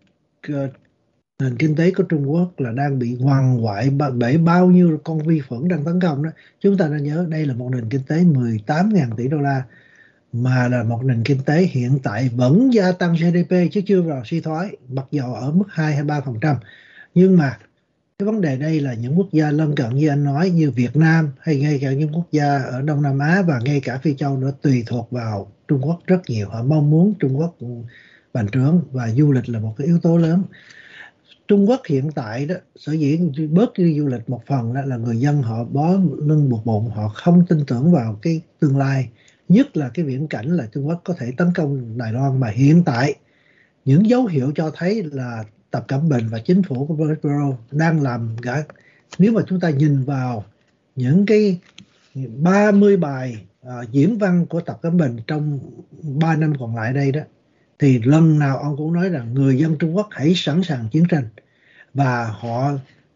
nền kinh tế của Trung Quốc là đang bị hoàng hoại bởi bao nhiêu con vi khuẩn đang tấn công đó, chúng ta nên nhớ đây là một nền kinh tế 18.000 tỷ đô la, mà là một nền kinh tế hiện tại vẫn gia tăng GDP chứ chưa vào suy thoái, mặc dầu ở mức 2 hay 3%. Nhưng mà cái vấn đề đây là những quốc gia lân cận như anh nói, như Việt Nam hay ngay cả những quốc gia ở Đông Nam Á và ngay cả Phi Châu nữa, tùy thuộc vào Trung Quốc rất nhiều. Họ mong muốn Trung Quốc bành trướng và du lịch là một cái yếu tố lớn. Trung Quốc hiện tại đó, sở dĩ bớt đi du lịch một phần đó là người dân họ bó lưng buộc bụng, họ không tin tưởng vào cái tương lai, nhất là cái viễn cảnh là Trung Quốc có thể tấn công Đài Loan. Mà hiện tại những dấu hiệu cho thấy là Tập Cận Bình và chính phủ của Bolsonaro đang làm cả. Nếu mà chúng ta nhìn vào những cái 30 bài diễn văn của Tập Cận Bình trong 3 năm còn lại đây đó, thì lần nào ông cũng nói rằng người dân Trung Quốc hãy sẵn sàng chiến tranh, và họ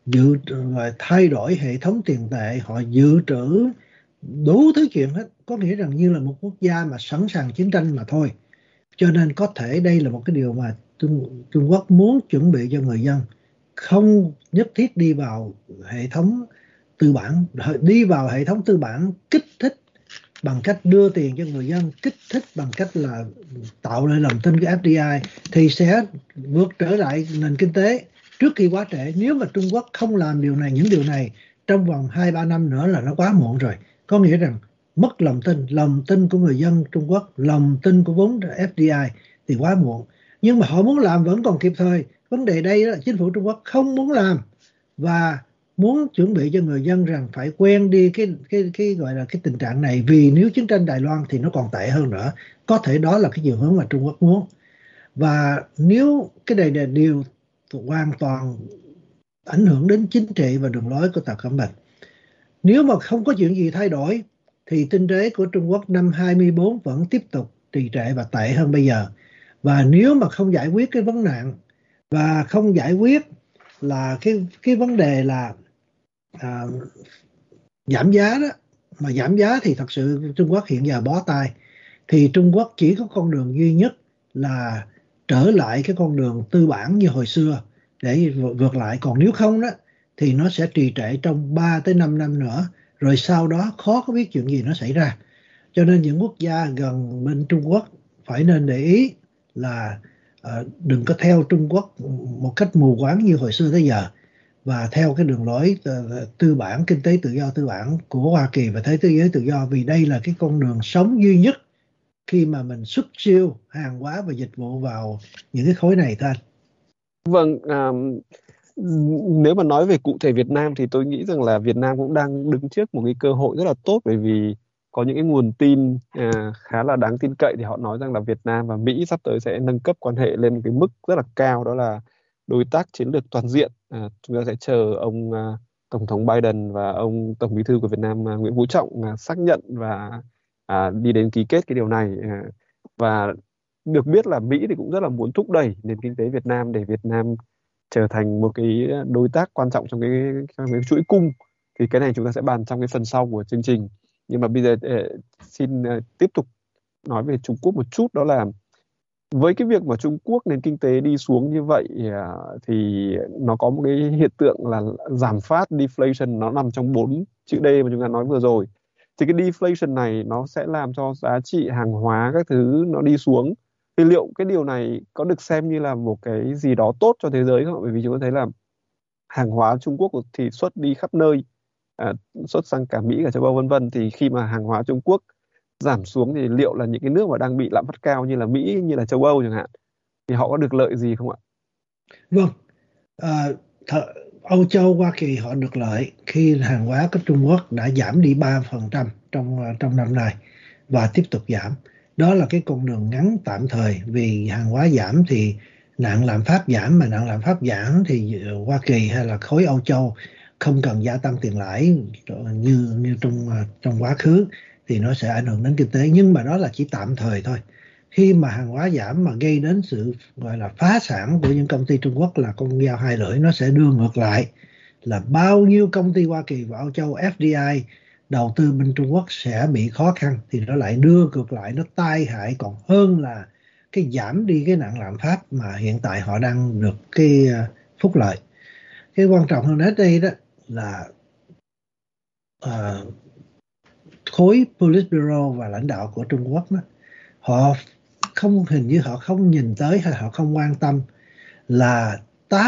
thay đổi hệ thống tiền tệ, họ dự trữ đủ thứ chuyện hết, có nghĩa rằng như là một quốc gia mà sẵn sàng chiến tranh mà thôi. Cho nên có thể đây là một cái điều mà Trung Quốc muốn chuẩn bị cho người dân, không nhất thiết đi vào hệ thống tư bản. Đi vào hệ thống tư bản kích thích bằng cách đưa tiền cho người dân, kích thích bằng cách là tạo lại lòng tin của FDI, thì sẽ vượt trở lại nền kinh tế trước khi quá trễ. Nếu mà Trung Quốc không làm những điều này trong vòng 2-3 năm nữa là nó quá muộn rồi. Có nghĩa rằng mất lòng tin của người dân Trung Quốc, lòng tin của vốn FDI thì quá muộn. Nhưng mà họ muốn làm vẫn còn kịp thời. Vấn đề đây là chính phủ Trung Quốc không muốn làm và muốn chuẩn bị cho người dân rằng phải quen đi cái gọi là cái tình trạng này, vì nếu chiến tranh Đài Loan thì nó còn tệ hơn nữa. Có thể đó là cái chiều hướng mà Trung Quốc muốn. Và nếu cái này là điều hoàn toàn ảnh hưởng đến chính trị và đường lối của Tập Cận Bình. Nếu mà không có chuyện gì thay đổi thì kinh tế của Trung Quốc năm 24 vẫn tiếp tục trì trệ và tệ hơn bây giờ. Và nếu mà không giải quyết cái vấn nạn và không giải quyết là cái vấn đề là giảm giá đó, mà giảm giá thì thật sự Trung Quốc hiện giờ bó tay, thì Trung Quốc chỉ có con đường duy nhất là trở lại cái con đường tư bản như hồi xưa để vượt lại. Còn nếu không đó thì nó sẽ trì trệ trong 3 tới 5 năm nữa, rồi sau đó khó có biết chuyện gì nó xảy ra. Cho nên những quốc gia gần bên Trung Quốc phải nên để ý là đừng có theo Trung Quốc một cách mù quáng như hồi xưa tới giờ, và theo cái đường lối tư bản, kinh tế tự do tư bản của Hoa Kỳ và thế giới tự do, vì đây là cái con đường sống duy nhất khi mà mình xuất siêu hàng hóa và dịch vụ vào những cái khối này thôi. Vâng, nếu mà nói về cụ thể Việt Nam thì tôi nghĩ rằng là Việt Nam cũng đang đứng trước một cái cơ hội rất là tốt, bởi vì có những cái nguồn tin khá là đáng tin cậy thì họ nói rằng là Việt Nam và Mỹ sắp tới sẽ nâng cấp quan hệ lên một cái mức rất là cao, đó là đối tác chiến lược toàn diện. Chúng ta sẽ chờ ông Tổng thống Biden và ông Tổng Bí thư của Việt Nam Nguyễn Phú Trọng xác nhận và đi đến ký kết cái điều này. Và được biết là Mỹ thì cũng rất là muốn thúc đẩy nền kinh tế Việt Nam để Việt Nam trở thành một cái đối tác quan trọng trong cái chuỗi cung. Thì cái này chúng ta sẽ bàn trong cái phần sau của chương trình. Nhưng mà bây giờ xin tiếp tục nói về Trung Quốc một chút, đó là với cái việc mà Trung Quốc nền kinh tế đi xuống như vậy thì nó có một cái hiện tượng là giảm phát, deflation, nó nằm trong 4 chữ D mà chúng ta nói vừa rồi. Thì cái deflation này nó sẽ làm cho giá trị hàng hóa các thứ nó đi xuống. Thì liệu cái điều này có được xem như là một cái gì đó tốt cho thế giới không? Bởi vì chúng ta thấy là hàng hóa Trung Quốc thì xuất đi khắp nơi, xuất sang cả Mỹ, cả châu Âu vân vân. Thì khi mà hàng hóa Trung Quốc giảm xuống thì liệu là những cái nước mà đang bị lạm phát cao như là Mỹ, như là châu Âu chẳng hạn, thì họ có được lợi gì không ạ? Vâng, Âu Châu, Hoa Kỳ họ được lợi khi hàng hóa của Trung Quốc đã giảm đi 3% trong năm nay và tiếp tục giảm. Đó là cái con đường ngắn tạm thời, vì hàng hóa giảm thì nạn lạm phát giảm, mà nạn lạm phát giảm thì Hoa Kỳ hay là khối Âu Châu không cần gia tăng tiền lãi như trong quá khứ, thì nó sẽ ảnh hưởng đến kinh tế, nhưng mà đó là chỉ tạm thời thôi. Khi mà hàng hóa giảm mà gây đến sự gọi là phá sản của những công ty Trung Quốc là con dao hai lưỡi, nó sẽ đưa ngược lại là bao nhiêu công ty Hoa Kỳ và Âu Châu FDI đầu tư bên Trung Quốc sẽ bị khó khăn, thì nó lại đưa ngược lại, nó tai hại còn hơn là cái giảm đi cái nạn lạm phát mà hiện tại họ đang được cái phúc lợi. Cái quan trọng hơn hết đây đó là khối Politburo và lãnh đạo của Trung Quốc đó, họ hình như họ không nhìn tới hay họ không quan tâm là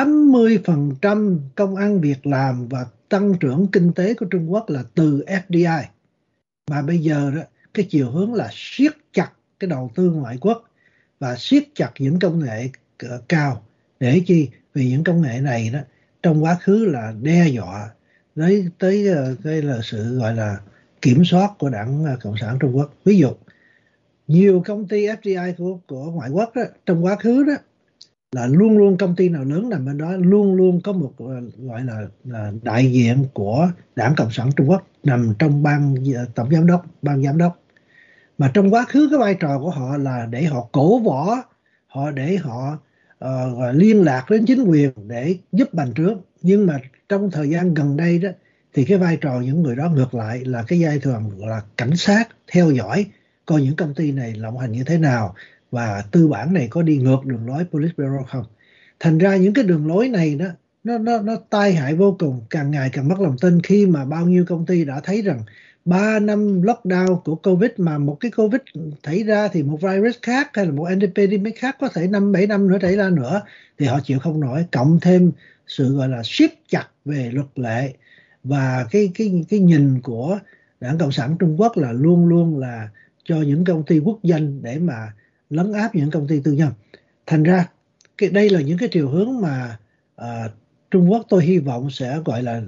80% công ăn việc làm và tăng trưởng kinh tế của Trung Quốc là từ FDI. Mà bây giờ đó, cái chiều hướng là siết chặt cái đầu tư ngoại quốc và siết chặt những công nghệ cao. Để chi? Vì những công nghệ này đó trong quá khứ là đe dọa tới cái là sự gọi là kiểm soát của Đảng Cộng sản Trung Quốc. Ví dụ nhiều công ty FDI của ngoại quốc đó, trong quá khứ đó là luôn luôn công ty nào lớn nằm bên đó luôn luôn có một gọi là đại diện của Đảng Cộng sản Trung Quốc nằm trong ban tổng giám đốc, ban giám đốc. Mà trong quá khứ cái vai trò của họ là để họ cổ võ, để họ liên lạc đến chính quyền để giúp bành trướng. Nhưng mà trong thời gian gần đây đó thì cái vai trò những người đó ngược lại là cái vai trò là cảnh sát theo dõi coi những công ty này lộng hành như thế nào và tư bản này có đi ngược đường lối Politburo không. Thành ra những cái đường lối này đó nó tai hại vô cùng, càng ngày càng mất lòng tin khi mà bao nhiêu công ty đã thấy rằng 3 năm lockdown của Covid, mà một cái Covid xảy ra thì một virus khác hay là một epidemic khác có thể 5-7 năm nữa xảy ra nữa, thì họ chịu không nổi. Cộng thêm sự gọi là siết chặt về luật lệ và cái nhìn của Đảng Cộng sản Trung Quốc là luôn luôn là cho những công ty quốc doanh để mà lấn áp những công ty tư nhân. Thành ra đây là những cái chiều hướng mà Trung Quốc tôi hy vọng sẽ gọi là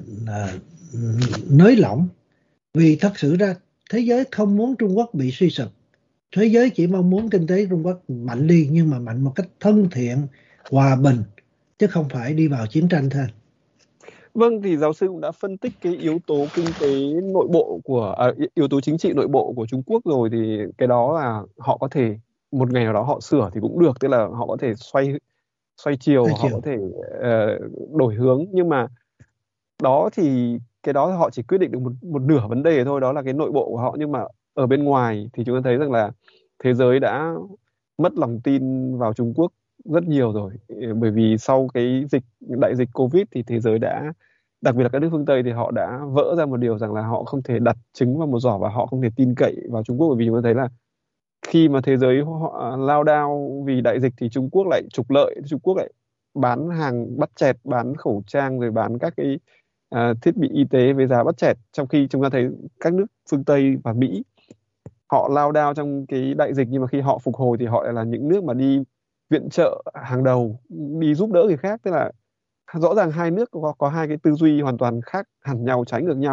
nới lỏng, vì thật sự ra thế giới không muốn Trung Quốc bị suy sụp. Thế giới chỉ mong muốn kinh tế Trung Quốc mạnh đi, nhưng mà mạnh một cách thân thiện, hòa bình, chứ không phải đi vào chiến tranh thôi. Vâng, thì giáo sư cũng đã phân tích cái yếu tố kinh tế nội bộ yếu tố chính trị nội bộ của Trung Quốc rồi, thì cái đó là họ có thể một ngày nào đó họ sửa thì cũng được, tức là họ có thể xoay chiều, họ có thể đổi hướng. Nhưng mà đó thì cái đó họ chỉ quyết định được một nửa vấn đề thôi, đó là cái nội bộ của họ. Nhưng mà ở bên ngoài thì chúng ta thấy rằng là thế giới đã mất lòng tin vào Trung Quốc rất nhiều rồi, bởi vì sau cái đại dịch Covid thì thế giới đã, đặc biệt là các nước phương Tây, thì họ đã vỡ ra một điều rằng là họ không thể đặt trứng vào một giỏ và họ không thể tin cậy vào Trung Quốc. Bởi vì chúng ta thấy là khi mà thế giới họ lao đao vì đại dịch thì Trung Quốc lại trục lợi, Trung Quốc lại bán hàng bắt chẹt, bán khẩu trang rồi bán các cái thiết bị y tế với giá bắt chẹt, trong khi chúng ta thấy các nước phương Tây và Mỹ họ lao đao trong cái đại dịch, nhưng mà khi họ phục hồi thì họ lại là những nước mà đi viện trợ hàng đầu, đi giúp đỡ người khác. Tức là rõ ràng hai nước có hai cái tư duy hoàn toàn khác hẳn nhau, trái ngược nhau.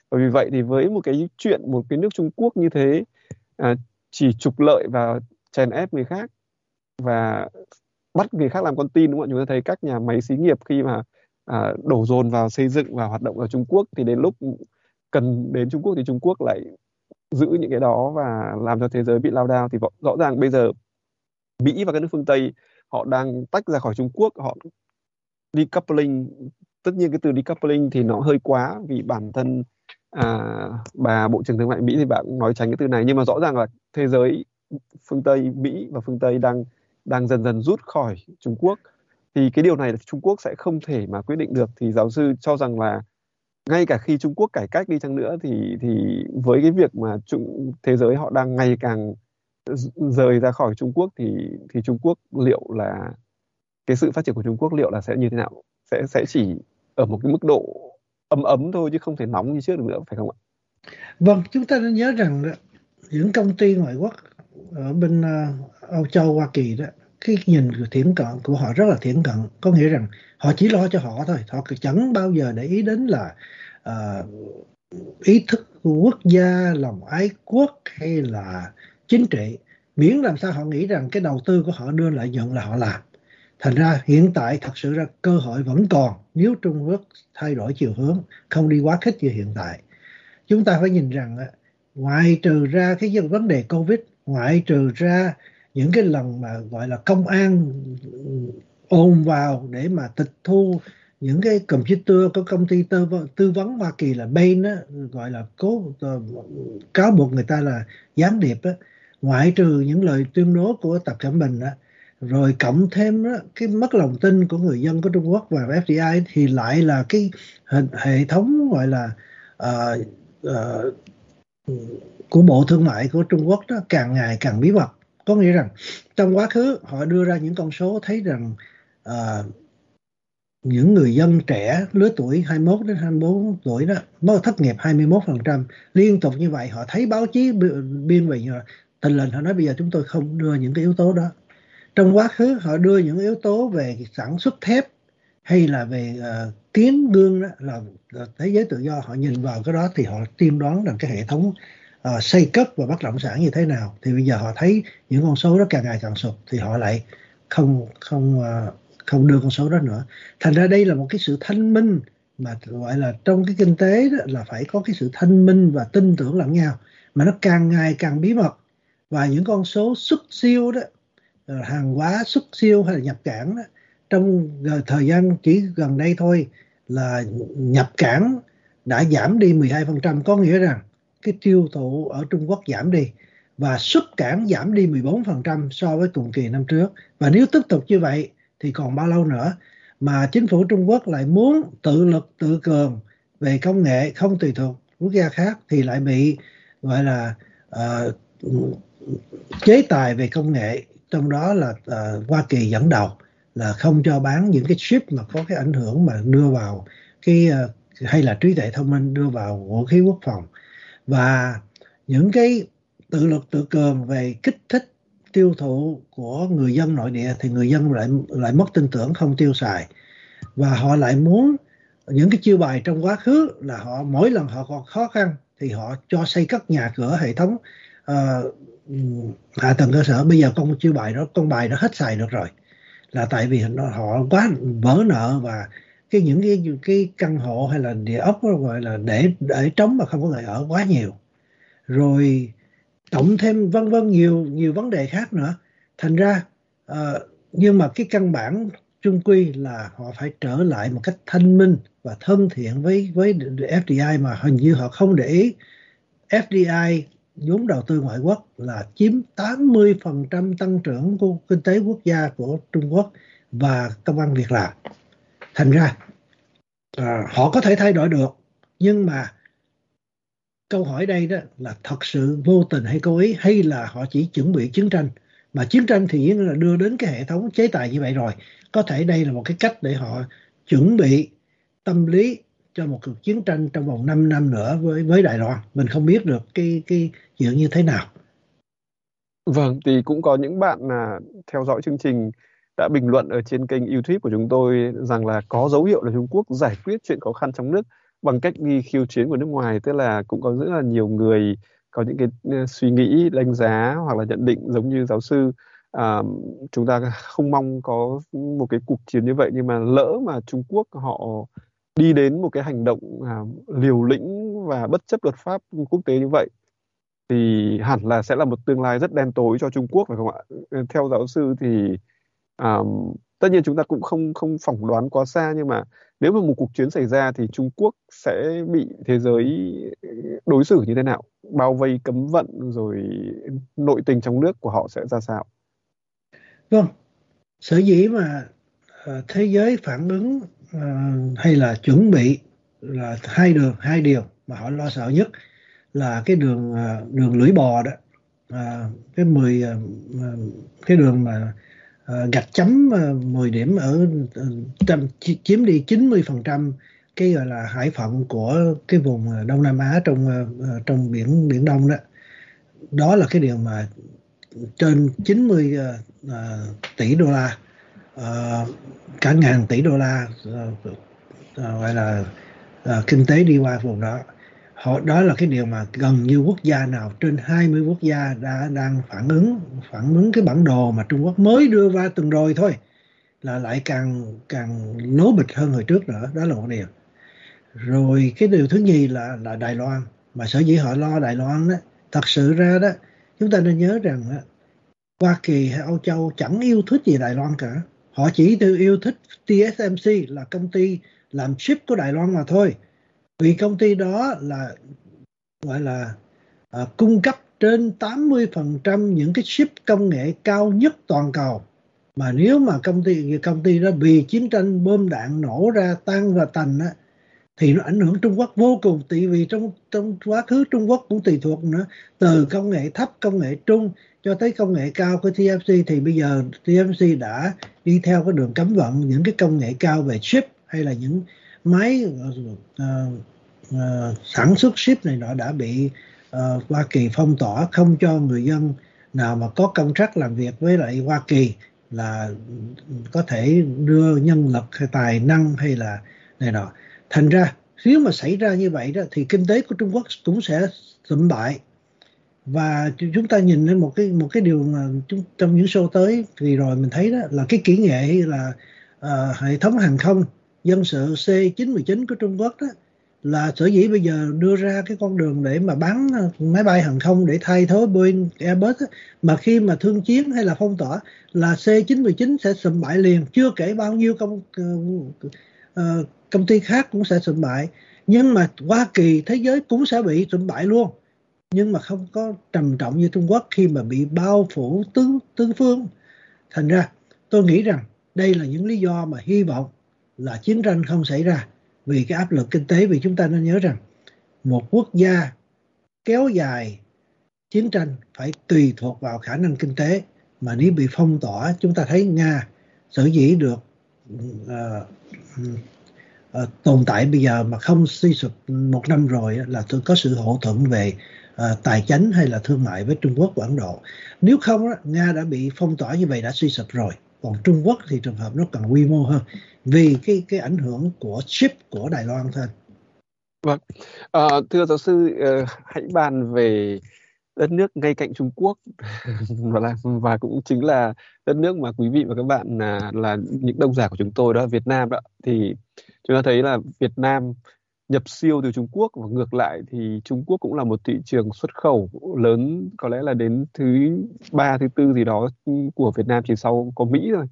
Bởi vì vậy thì với một cái chuyện một cái nước Trung Quốc như thế à, chỉ trục lợi và chèn ép người khác và bắt người khác làm con tin, đúng không ạ? Chúng ta thấy các nhà máy xí nghiệp khi mà đổ dồn vào xây dựng và hoạt động ở Trung Quốc thì đến lúc cần đến Trung Quốc thì Trung Quốc lại giữ những cái đó và làm cho thế giới bị lao đao. Thì rõ ràng bây giờ Mỹ và các nước phương Tây họ đang tách ra khỏi Trung Quốc, họ decoupling. Tất nhiên cái từ decoupling thì nó hơi quá vì bản thân à, bà Bộ trưởng Thương mại Mỹ thì bạn nói tránh cái từ này, nhưng mà rõ ràng là thế giới phương Tây, Mỹ và phương Tây đang đang dần dần rút khỏi Trung Quốc. Thì cái điều này là Trung Quốc sẽ không thể mà quyết định được. Thì giáo sư cho rằng là ngay cả khi Trung Quốc cải cách đi chăng nữa thì với cái việc mà thế giới họ đang ngày càng rời ra khỏi Trung Quốc thì Trung Quốc liệu là cái sự phát triển của Trung Quốc liệu là sẽ như thế nào, sẽ chỉ ở một cái mức độ ấm ấm thôi chứ không thể nóng như trước được nữa, phải không ạ? Vâng, chúng ta nên nhớ rằng đó, những công ty ngoại quốc ở bên Âu Châu, Hoa Kỳ đó, cái nhìn thiển cận của họ rất là thiển cận, có nghĩa rằng họ chỉ lo cho họ thôi, họ chẳng bao giờ để ý đến là ờ, ý thức của quốc gia, lòng ái quốc hay là chính trị, miễn làm sao họ nghĩ rằng cái đầu tư của họ đưa lợi nhuận là họ làm. Thành ra hiện tại thật sự ra cơ hội vẫn còn nếu Trung Quốc thay đổi chiều hướng, không đi quá khích như hiện tại. Chúng ta phải nhìn rằng ngoại trừ ra cái vấn đề Covid, ngoại trừ ra những cái lần mà gọi là công an ồn vào để mà tịch thu những cái computer của công ty tư vấn Hoa Kỳ là Bain á, gọi là cáo buộc người ta là gián điệp á, ngoại trừ những lời tuyên bố của Tập Cận Bình á, rồi cộng thêm đó, cái mất lòng tin của người dân của Trung Quốc và FDI, thì lại là cái hệ thống gọi là ờ, ờ, của Bộ Thương mại của Trung Quốc đó càng ngày càng bí mật. Có nghĩa rằng trong quá khứ họ đưa ra những con số thấy rằng ờ, những người dân trẻ lứa tuổi 21 đến 24 tuổi đó mới thất nghiệp 21%. Liên tục như vậy, họ thấy báo chí biên về tình hình, họ nói bây giờ chúng tôi không đưa những cái yếu tố đó. Trong quá khứ họ đưa những yếu tố về sản xuất thép hay là về kiến gương đó, là thế giới tự do, họ nhìn vào cái đó thì họ tiên đoán rằng cái hệ thống xây cất và bất động sản như thế nào. Thì bây giờ họ thấy những con số đó càng ngày càng sụt thì họ lại không không không đưa con số đó nữa. Thành ra đây là một cái sự thanh minh, mà gọi là trong cái kinh tế đó là phải có cái sự thanh minh và tin tưởng lẫn nhau, mà nó càng ngày càng bí mật. Và những con số xuất siêu đó, hàng hóa xuất siêu hay là nhập cảng đó, trong thời gian chỉ gần đây thôi là nhập cảng đã giảm đi 12%, có nghĩa rằng cái tiêu thụ ở Trung Quốc giảm đi, và xuất cảng giảm đi 14% so với cùng kỳ năm trước. Và nếu tiếp tục như vậy thì còn bao lâu nữa mà chính phủ Trung Quốc lại muốn tự lực tự cường về công nghệ, không tùy thuộc quốc gia khác, thì lại bị gọi là chế tài về công nghệ, trong đó là Hoa Kỳ dẫn đầu là không cho bán những cái chip mà có cái ảnh hưởng mà đưa vào cái hay là trí tuệ thông minh đưa vào vũ khí quốc phòng. Và những cái tự lực tự cường về kích thích tiêu thụ của người dân nội địa thì người dân lại mất tin tưởng, không tiêu xài. Và họ lại muốn những cái chiêu bài trong quá khứ là họ mỗi lần họ còn khó khăn thì họ cho xây cất nhà cửa, hệ thống hạ tầng cơ sở. Bây giờ con bài đó hết xài được rồi, là tại vì họ quá vỡ nợ, và những cái căn hộ hay là địa ốc đó gọi là để trống mà không có người ở quá nhiều, rồi cộng thêm vân vân nhiều nhiều vấn đề khác nữa. Thành ra nhưng mà cái căn bản chung quy là họ phải trở lại một cách thanh minh và thân thiện với FDI, mà hình như họ không để ý. FDI vốn đầu tư ngoại quốc là chiếm 80% tăng trưởng của kinh tế quốc gia của Trung Quốc và công ăn việc làm. Thành ra họ có thể thay đổi được, nhưng mà câu hỏi đây đó là thật sự vô tình hay cố ý, hay là họ chỉ chuẩn bị chiến tranh. Mà chiến tranh thì dĩ nhiên là đưa đến cái hệ thống chế tài như vậy rồi. Có thể đây là một cái cách để họ chuẩn bị tâm lý cho một cuộc chiến tranh trong vòng 5 năm nữa với Đài Loan. Mình không biết được cái chuyện như thế nào. Vâng, thì cũng có những bạn theo dõi chương trình đã bình luận ở trên kênh YouTube của chúng tôi rằng là có dấu hiệu là Trung Quốc giải quyết chuyện khó khăn trong nước bằng cách đi khiêu chiến của nước ngoài, tức là cũng có rất là nhiều người có những cái suy nghĩ, đánh giá hoặc là nhận định giống như giáo sư. À, chúng ta không mong có một cái cuộc chiến như vậy, nhưng mà lỡ mà Trung Quốc họ đi đến một cái hành động liều lĩnh và bất chấp luật pháp quốc tế như vậy, thì hẳn là sẽ là một tương lai rất đen tối cho Trung Quốc, phải không ạ? Theo giáo sư thì à, tất nhiên chúng ta cũng không không phỏng đoán quá xa, nhưng mà nếu mà một cuộc chiến xảy ra thì Trung Quốc sẽ bị thế giới đối xử như thế nào? Bao vây cấm vận rồi nội tình trong nước của họ sẽ ra sao? Vâng, sở dĩ mà thế giới phản ứng hay là chuẩn bị là hai điều mà họ lo sợ nhất là cái đường lưỡi bò đó. Cái 10 cái đường mà gạch chấm 10 điểm ở chiếm đi 90% cái gọi là hải phận của cái vùng Đông Nam Á trong biển Biển Đông đó. Đó là cái điều mà trên 90 tỷ đô la, cả ngàn tỷ đô la gọi là kinh tế đi qua vùng đó. Đó là cái điều mà gần như quốc gia nào trên 20 quốc gia đang phản ứng cái bản đồ mà Trung Quốc mới đưa ra tuần rồi thôi, là lại càng lố bịch hơn hồi trước nữa. Đó là một điều. Rồi cái điều thứ nhì là Đài Loan. Mà sở dĩ họ lo Đài Loan đó, thật sự ra đó, chúng ta nên nhớ rằng Hoa Kỳ hay Âu Châu chẳng yêu thích gì Đài Loan cả. Họ chỉ yêu thích TSMC là công ty làm chip của Đài Loan mà thôi. Vì công ty đó là gọi là cung cấp trên 80% những cái chip công nghệ cao nhất toàn cầu. Mà nếu mà công ty đó vì chiến tranh bom đạn nổ ra tan và tành á, thì nó ảnh hưởng Trung Quốc vô cùng. Tại vì trong quá khứ Trung Quốc cũng tùy thuộc nữa, từ công nghệ thấp, công nghệ trung cho tới công nghệ cao của TSMC, thì bây giờ TSMC đã đi theo cái đường cấm vận những cái công nghệ cao về chip hay là những máy sản xuất chip này nọ đã bị Hoa Kỳ phong tỏa, không cho người dân nào mà có contract làm việc với lại Hoa Kỳ là có thể đưa nhân lực hay tài năng hay là này nọ. Thành ra nếu mà xảy ra như vậy đó thì kinh tế của Trung Quốc cũng sẽ lụm bại. Và chúng ta nhìn lên một cái điều mà trong những show tới thì rồi mình thấy đó là cái kỹ nghệ là hệ thống hàng không dân sự C-919 của Trung Quốc đó, là sở dĩ bây giờ đưa ra cái con đường để mà bán máy bay hàng không để thay thế Boeing, Airbus đó, mà khi mà thương chiến hay là phong tỏa là C-919 sẽ sụm bại liền, chưa kể bao nhiêu công ty khác cũng sẽ sụm bại. Nhưng mà Hoa Kỳ, thế giới cũng sẽ bị sụm bại luôn, nhưng mà không có trầm trọng như Trung Quốc khi mà bị bao phủ tứ phương. Thành ra tôi nghĩ rằng đây là những lý do mà hy vọng là chiến tranh không xảy ra vì cái áp lực kinh tế. Vì chúng ta nên nhớ rằng một quốc gia kéo dài chiến tranh phải tùy thuộc vào khả năng kinh tế, mà nếu bị phong tỏa, chúng ta thấy Nga sở dĩ được tồn tại bây giờ mà không suy sụp một năm rồi là có sự hậu thuẫn về tài chính hay là thương mại với Trung Quốc và Ấn Độ. Nếu không, Nga đã bị phong tỏa như vậy đã suy sụp rồi. Còn Trung Quốc thì trường hợp nó càng quy mô hơn vì cái ảnh hưởng của chip của Đài Loan thôi. Vâng, thưa giáo sư, hãy bàn về đất nước ngay cạnh Trung Quốc và cũng chính là đất nước mà quý vị và các bạn là những độc giả của chúng tôi, đó là Việt Nam đó. Thì chúng ta thấy là Việt Nam nhập siêu từ Trung Quốc, và ngược lại thì Trung Quốc cũng là một thị trường xuất khẩu lớn, có lẽ là đến thứ 3, thứ 4 gì đó của Việt Nam, chỉ sau có Mỹ thôi.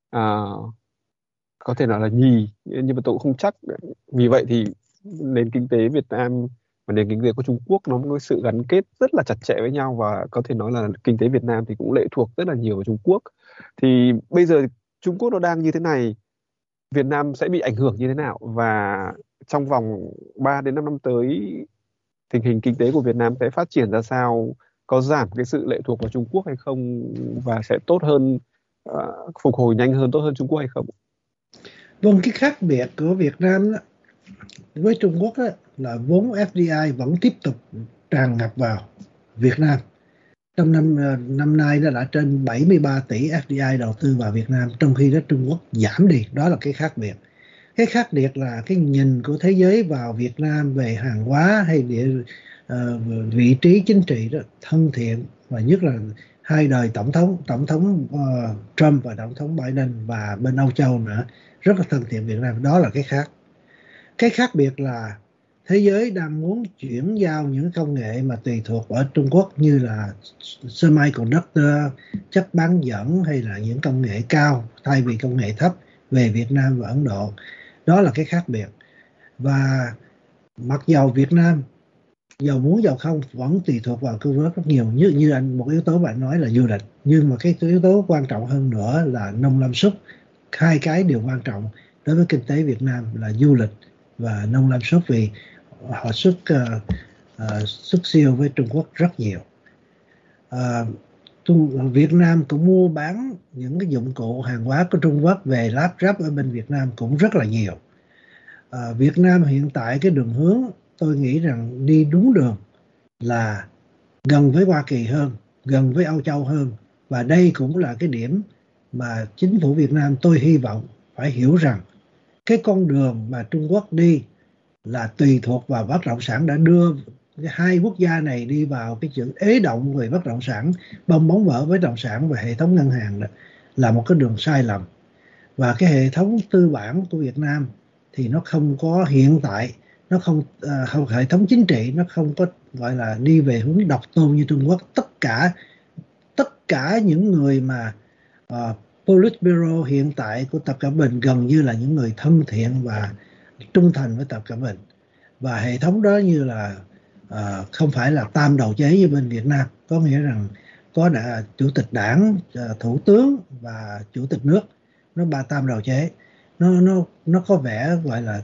Có thể nói là nhì, nhưng mà tôi cũng không chắc. Vì vậy thì nền kinh tế Việt Nam và nền kinh tế của Trung Quốc nó có sự gắn kết rất là chặt chẽ với nhau, và có thể nói là kinh tế Việt Nam thì cũng lệ thuộc rất là nhiều vào Trung Quốc. Thì bây giờ Trung Quốc nó đang như thế này, Việt Nam sẽ bị ảnh hưởng như thế nào, và trong vòng 3 đến 5 năm tới tình hình kinh tế của Việt Nam sẽ phát triển ra sao, có giảm cái sự lệ thuộc vào Trung Quốc hay không, và sẽ tốt hơn, phục hồi nhanh hơn, tốt hơn Trung Quốc hay không? Vâng, cái khác biệt của Việt Nam đó, với Trung Quốc đó, là vốn FDI vẫn tiếp tục tràn ngập vào Việt Nam. Trong năm nay đã trên 73 tỷ FDI đầu tư vào Việt Nam, trong khi đó Trung Quốc giảm đi. Đó là cái khác biệt. Cái khác biệt là cái nhìn của thế giới vào Việt Nam về hàng hóa hay vị trí chính trị đó thân thiện, và nhất là hai đời tổng thống Trump và tổng thống Biden, và bên Âu Châu nữa rất là thân thiện Việt Nam. Đó là cái khác. Cái khác biệt là thế giới đang muốn chuyển giao những công nghệ mà tùy thuộc ở Trung Quốc, như là semiconductor, chất bán dẫn, hay là những công nghệ cao thay vì công nghệ thấp, về Việt Nam và Ấn Độ. Đó là cái khác biệt. Và mặc dầu Việt Nam dầu muốn dầu không vẫn tùy thuộc vào Trung Quốc rất nhiều, như một yếu tố bạn nói là du lịch, nhưng mà cái yếu tố quan trọng hơn nữa là nông lâm súc. Hai cái điều quan trọng đối với kinh tế Việt Nam là du lịch và nông lâm súc, vì họ xuất siêu với Trung Quốc rất nhiều. Việt Nam cũng mua bán những cái dụng cụ hàng hóa của Trung Quốc về lắp ráp ở bên Việt Nam cũng rất là nhiều. Việt Nam hiện tại cái đường hướng tôi nghĩ rằng đi đúng đường là gần với Hoa Kỳ hơn, gần với Âu Châu hơn, và đây cũng là cái điểm mà chính phủ Việt Nam tôi hy vọng phải hiểu rằng cái con đường mà Trung Quốc đi là tùy thuộc vào bất động sản, đã đưa hai quốc gia này đi vào cái chuyện ế động về bất động sản, bong bóng vỡ với bất động sản và hệ thống ngân hàng, đó là một cái đường sai lầm. Và cái hệ thống tư bản của Việt Nam thì nó không có hiện tại, nó không hệ thống chính trị nó không có gọi là đi về hướng độc tôn như Trung Quốc. Tất cả những người mà Politburo hiện tại của Tập Cận Bình gần như là những người thân thiện và trung thành với Tập Cận Bình, và hệ thống đó như là không phải là tam đầu chế như bên Việt Nam, có nghĩa rằng có chủ tịch đảng, thủ tướng và chủ tịch nước, nó ba tam đầu chế. Nó có vẻ gọi là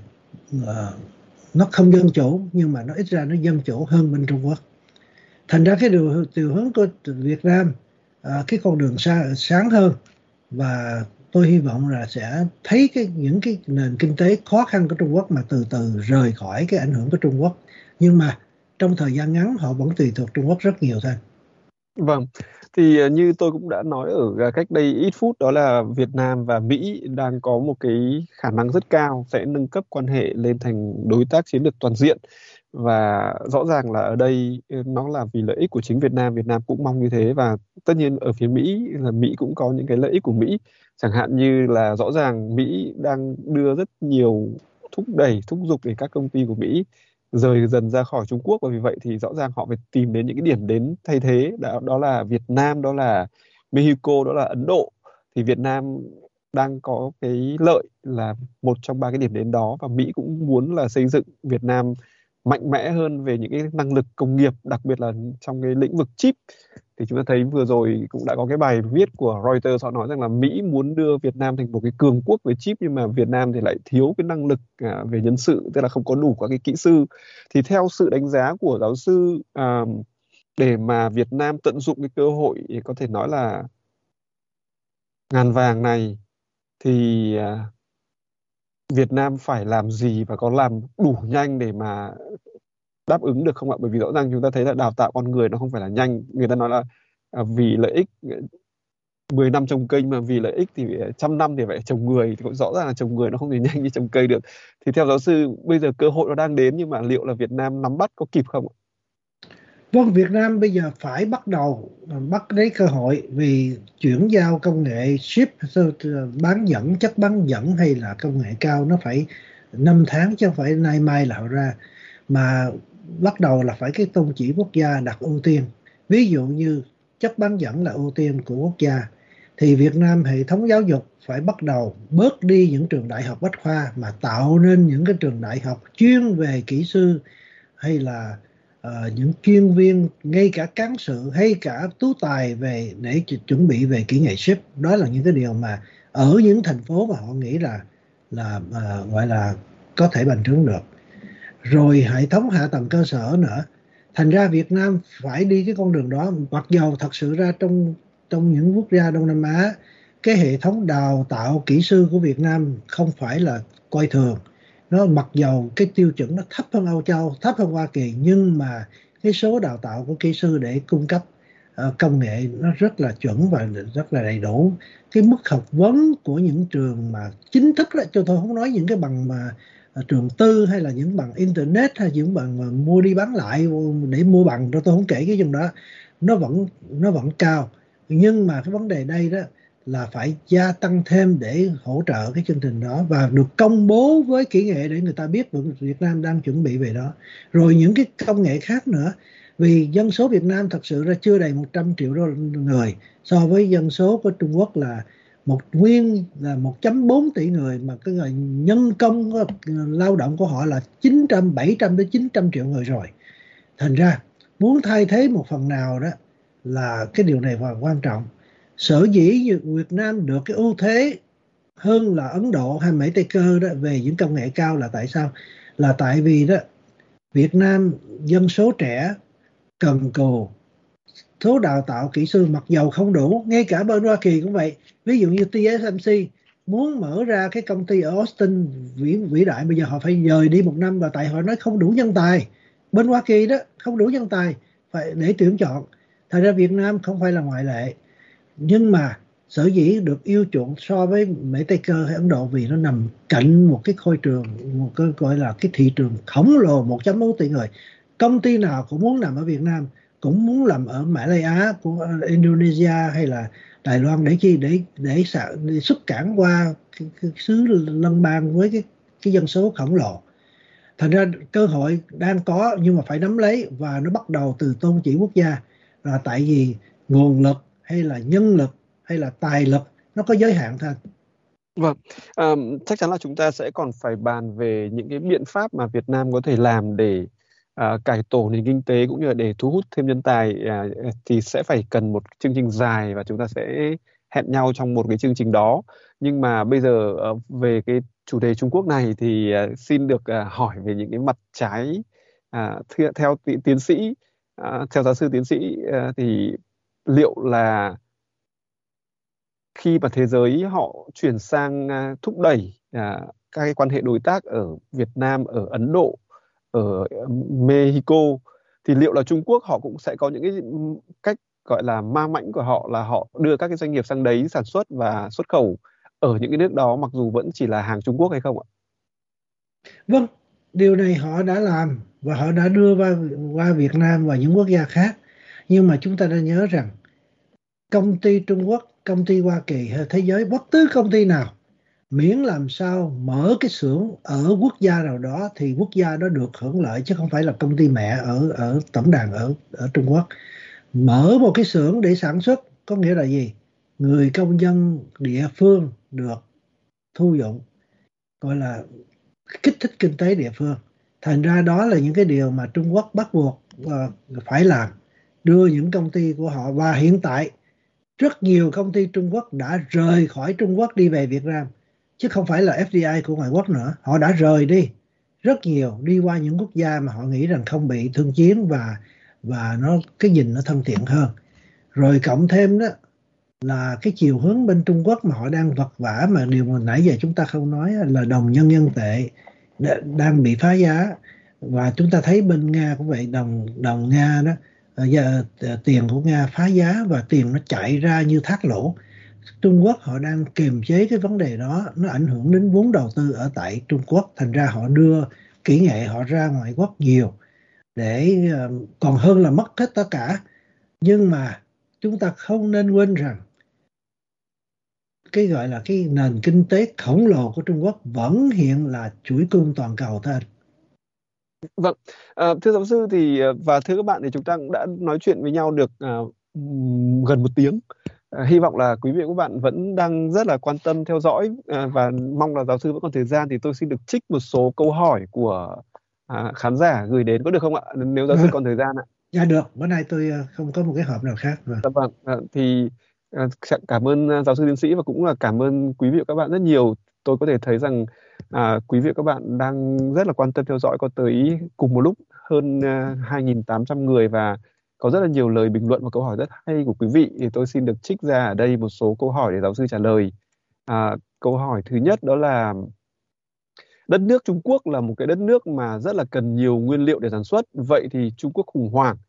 nó không dân chủ, nhưng mà nó ít ra nó dân chủ hơn bên Trung Quốc. Thành ra cái điều hướng của Việt Nam cái con đường sáng hơn, và tôi hy vọng là sẽ thấy những cái nền kinh tế khó khăn của Trung Quốc mà từ từ rời khỏi cái ảnh hưởng của Trung Quốc, nhưng mà trong thời gian ngắn họ vẫn tùy thuộc Trung Quốc rất nhiều thôi. Vâng, thì như tôi cũng đã nói ở cách đây ít phút, đó là Việt Nam và Mỹ đang có một cái khả năng rất cao sẽ nâng cấp quan hệ lên thành đối tác chiến lược toàn diện. Và rõ ràng là ở đây nó là vì lợi ích của chính Việt Nam cũng mong như thế. Và tất nhiên ở phía Mỹ là Mỹ cũng có những cái lợi ích của Mỹ. Chẳng hạn như là rõ ràng Mỹ đang đưa rất nhiều thúc giục để các công ty của Mỹ rời dần ra khỏi Trung Quốc, và vì vậy thì rõ ràng họ phải tìm đến những cái điểm đến thay thế, đó là Việt Nam, đó là Mexico, đó là Ấn Độ. Thì Việt Nam đang có cái lợi là một trong ba cái điểm đến đó, và Mỹ cũng muốn là xây dựng Việt Nam mạnh mẽ hơn về những cái năng lực công nghiệp, đặc biệt là trong cái lĩnh vực chip. Thì chúng ta thấy vừa rồi cũng đã có cái bài viết của Reuters, họ nói rằng là Mỹ muốn đưa Việt Nam thành một cái cường quốc về chip, nhưng mà Việt Nam thì lại thiếu cái năng lực về nhân sự, tức là không có đủ các cái kỹ sư. Thì theo sự đánh giá của giáo sư, để mà Việt Nam tận dụng cái cơ hội có thể nói là ngàn vàng này, thì Việt Nam phải làm gì và có làm đủ nhanh để mà đáp ứng được không ạ? Bởi vì rõ ràng chúng ta thấy là đào tạo con người nó không phải là nhanh. Người ta nói là vì lợi ích 10 năm trồng cây, mà vì lợi ích thì 100 năm thì phải trồng người. Thì cũng rõ ràng là trồng người nó không thể nhanh như trồng cây được. Thì theo giáo sư, bây giờ cơ hội nó đang đến, nhưng mà liệu là Việt Nam nắm bắt có kịp không ạ? Vâng, Việt Nam bây giờ phải bắt lấy cơ hội, vì chuyển giao công nghệ chip, chất bán dẫn hay là công nghệ cao nó phải 5 tháng chứ không phải nay mai là họ ra, mà bắt đầu là phải cái tôn chỉ quốc gia đặt ưu tiên. Ví dụ như chất bán dẫn là ưu tiên của quốc gia, thì Việt Nam hệ thống giáo dục phải bắt đầu bớt đi những trường đại học bách khoa, mà tạo nên những cái trường đại học chuyên về kỹ sư, hay là những chuyên viên, ngay cả cán sự hay cả tú tài về để chuẩn bị về kỹ nghệ ship. Đó là những cái điều mà ở những thành phố mà họ nghĩ là gọi là có thể bành trướng được. Rồi hệ thống hạ tầng cơ sở nữa. Thành ra Việt Nam phải đi cái con đường đó, mặc dầu thật sự ra trong những quốc gia Đông Nam Á, cái hệ thống đào tạo kỹ sư của Việt Nam không phải là coi thường. Nó mặc dầu cái tiêu chuẩn nó thấp hơn Âu Châu, thấp hơn Hoa Kỳ, nhưng mà cái số đào tạo của kỹ sư để cung cấp công nghệ nó rất là chuẩn và rất là đầy đủ. Cái mức học vấn của những trường mà chính thức đó, cho tôi không nói những cái bằng mà trường tư hay là những bằng internet hay những bằng mà mua đi bán lại để mua bằng, tôi không kể cái trường đó, nó vẫn cao. Nhưng mà cái vấn đề đây đó là phải gia tăng thêm để hỗ trợ cái chương trình đó và được công bố với kỹ nghệ để người ta biết Việt Nam đang chuẩn bị về đó. Rồi những cái công nghệ khác nữa, vì dân số Việt Nam thật sự ra chưa đầy 100 triệu người, so với dân số của Trung Quốc là nguyên là 1.4 tỷ người, mà cái người nhân công lao động của họ là 700 đến 900 triệu người rồi. Thành ra muốn thay thế một phần nào đó là cái điều này là quan trọng. Sở dĩ Việt Nam được cái ưu thế hơn là Ấn Độ hay Mỹ Tây Cơ đó về những công nghệ cao là tại sao? Là tại vì đó Việt Nam dân số trẻ, cần cù, số đào tạo kỹ sư mặc dầu không đủ, ngay cả bên Hoa Kỳ cũng vậy. Ví dụ như TSMC muốn mở ra cái công ty ở Austin vĩ đại, bây giờ họ phải dời đi 1 năm, và tại họ nói không đủ nhân tài. Bên Hoa Kỳ đó không đủ nhân tài phải để tuyển chọn. Thật ra Việt Nam không phải là ngoại lệ, nhưng mà sở dĩ được yêu chuộng so với Mỹ Tây Cơ hay Ấn Độ vì nó nằm cạnh một cái khôi trường, một cái gọi là cái thị trường khổng lồ 1.4 tỷ người. Công ty nào cũng muốn nằm ở Việt Nam, cũng muốn làm ở Malaysia, của Indonesia hay là Đài Loan, để chi để xuất cảng qua cái xứ Lân Bang với cái dân số khổng lồ. Thành ra cơ hội đang có, nhưng mà phải nắm lấy, và nó bắt đầu từ tôn chỉ quốc gia, là tại vì nguồn lực hay là nhân lực hay là tài lực nó có giới hạn thôi. Vâng, chắc chắn là chúng ta sẽ còn phải bàn về những cái biện pháp mà Việt Nam có thể làm để cải tổ nền kinh tế cũng như là để thu hút thêm nhân tài, thì sẽ phải cần một chương trình dài và chúng ta sẽ hẹn nhau trong một cái chương trình đó. Nhưng mà bây giờ về cái chủ đề Trung Quốc này thì xin được hỏi về những cái mặt trái, theo tiến sĩ, theo giáo sư tiến sĩ, thì liệu là khi mà thế giới họ chuyển sang thúc đẩy các cái quan hệ đối tác ở Việt Nam, ở Ấn Độ, ở Mexico, thì liệu là Trung Quốc họ cũng sẽ có những cái cách gọi là ma mãnh của họ, là họ đưa các cái doanh nghiệp sang đấy sản xuất và xuất khẩu ở những cái nước đó mặc dù vẫn chỉ là hàng Trung Quốc hay không ạ? Vâng, điều này họ đã làm và họ đã đưa qua Việt Nam và những quốc gia khác. Nhưng mà chúng ta nên nhớ rằng công ty Trung Quốc, công ty Hoa Kỳ hay thế giới, bất cứ công ty nào, miễn làm sao mở cái xưởng ở quốc gia nào đó thì quốc gia đó được hưởng lợi, chứ không phải là công ty mẹ ở tổng đàn ở Trung Quốc. Mở một cái xưởng để sản xuất có nghĩa là gì? Người công dân địa phương được thu dụng, gọi là kích thích kinh tế địa phương. Thành ra đó là những cái điều mà Trung Quốc bắt buộc phải làm, đưa những công ty của họ. Và hiện tại rất nhiều công ty Trung Quốc đã rời khỏi Trung Quốc đi về Việt Nam, chứ không phải là FDI của ngoại quốc nữa. Họ đã rời đi rất nhiều, đi qua những quốc gia mà họ nghĩ rằng không bị thương chiến và nó cái nhìn nó thân thiện hơn. Rồi cộng thêm đó là cái chiều hướng bên Trung Quốc mà họ đang vật vã, mà điều mà nãy giờ chúng ta không nói là đồng nhân dân tệ đang bị phá giá. Và chúng ta thấy bên Nga cũng vậy, đồng Nga đó, giờ tiền của Nga phá giá và tiền nó chạy ra như thác lũ. Trung Quốc họ đang kiềm chế cái vấn đề đó, nó ảnh hưởng đến vốn đầu tư ở tại Trung Quốc. Thành ra họ đưa kỹ nghệ họ ra ngoại quốc nhiều, để còn hơn là mất hết tất cả. Nhưng mà chúng ta không nên quên rằng cái gọi là cái nền kinh tế khổng lồ của Trung Quốc vẫn hiện là chuỗi cung toàn cầu thôi. Vâng, thưa giáo sư thì và thưa các bạn, thì chúng ta cũng đã nói chuyện với nhau được gần 1 tiếng. Hy vọng là quý vị và các bạn vẫn đang rất là quan tâm theo dõi, và mong là giáo sư vẫn còn thời gian thì tôi xin được trích một số câu hỏi của khán giả gửi đến, có được không ạ? Nếu giáo sư còn thời gian ạ. Dạ được, bữa nay tôi không có một cái hộp nào khác. Dạ vâng, thì cảm ơn giáo sư tiến sĩ và cũng là cảm ơn quý vị và các bạn rất nhiều. Tôi có thể thấy rằng quý vị và các bạn đang rất là quan tâm theo dõi, có tới cùng một lúc hơn 2.800 người và có rất là nhiều lời bình luận và câu hỏi rất hay của quý vị. Thì tôi xin được trích ra ở đây một số câu hỏi để giáo sư trả lời. Câu hỏi thứ nhất đó là: đất nước Trung Quốc là một cái đất nước mà rất là cần nhiều nguyên liệu để sản xuất. Vậy thì Trung Quốc khủng hoảng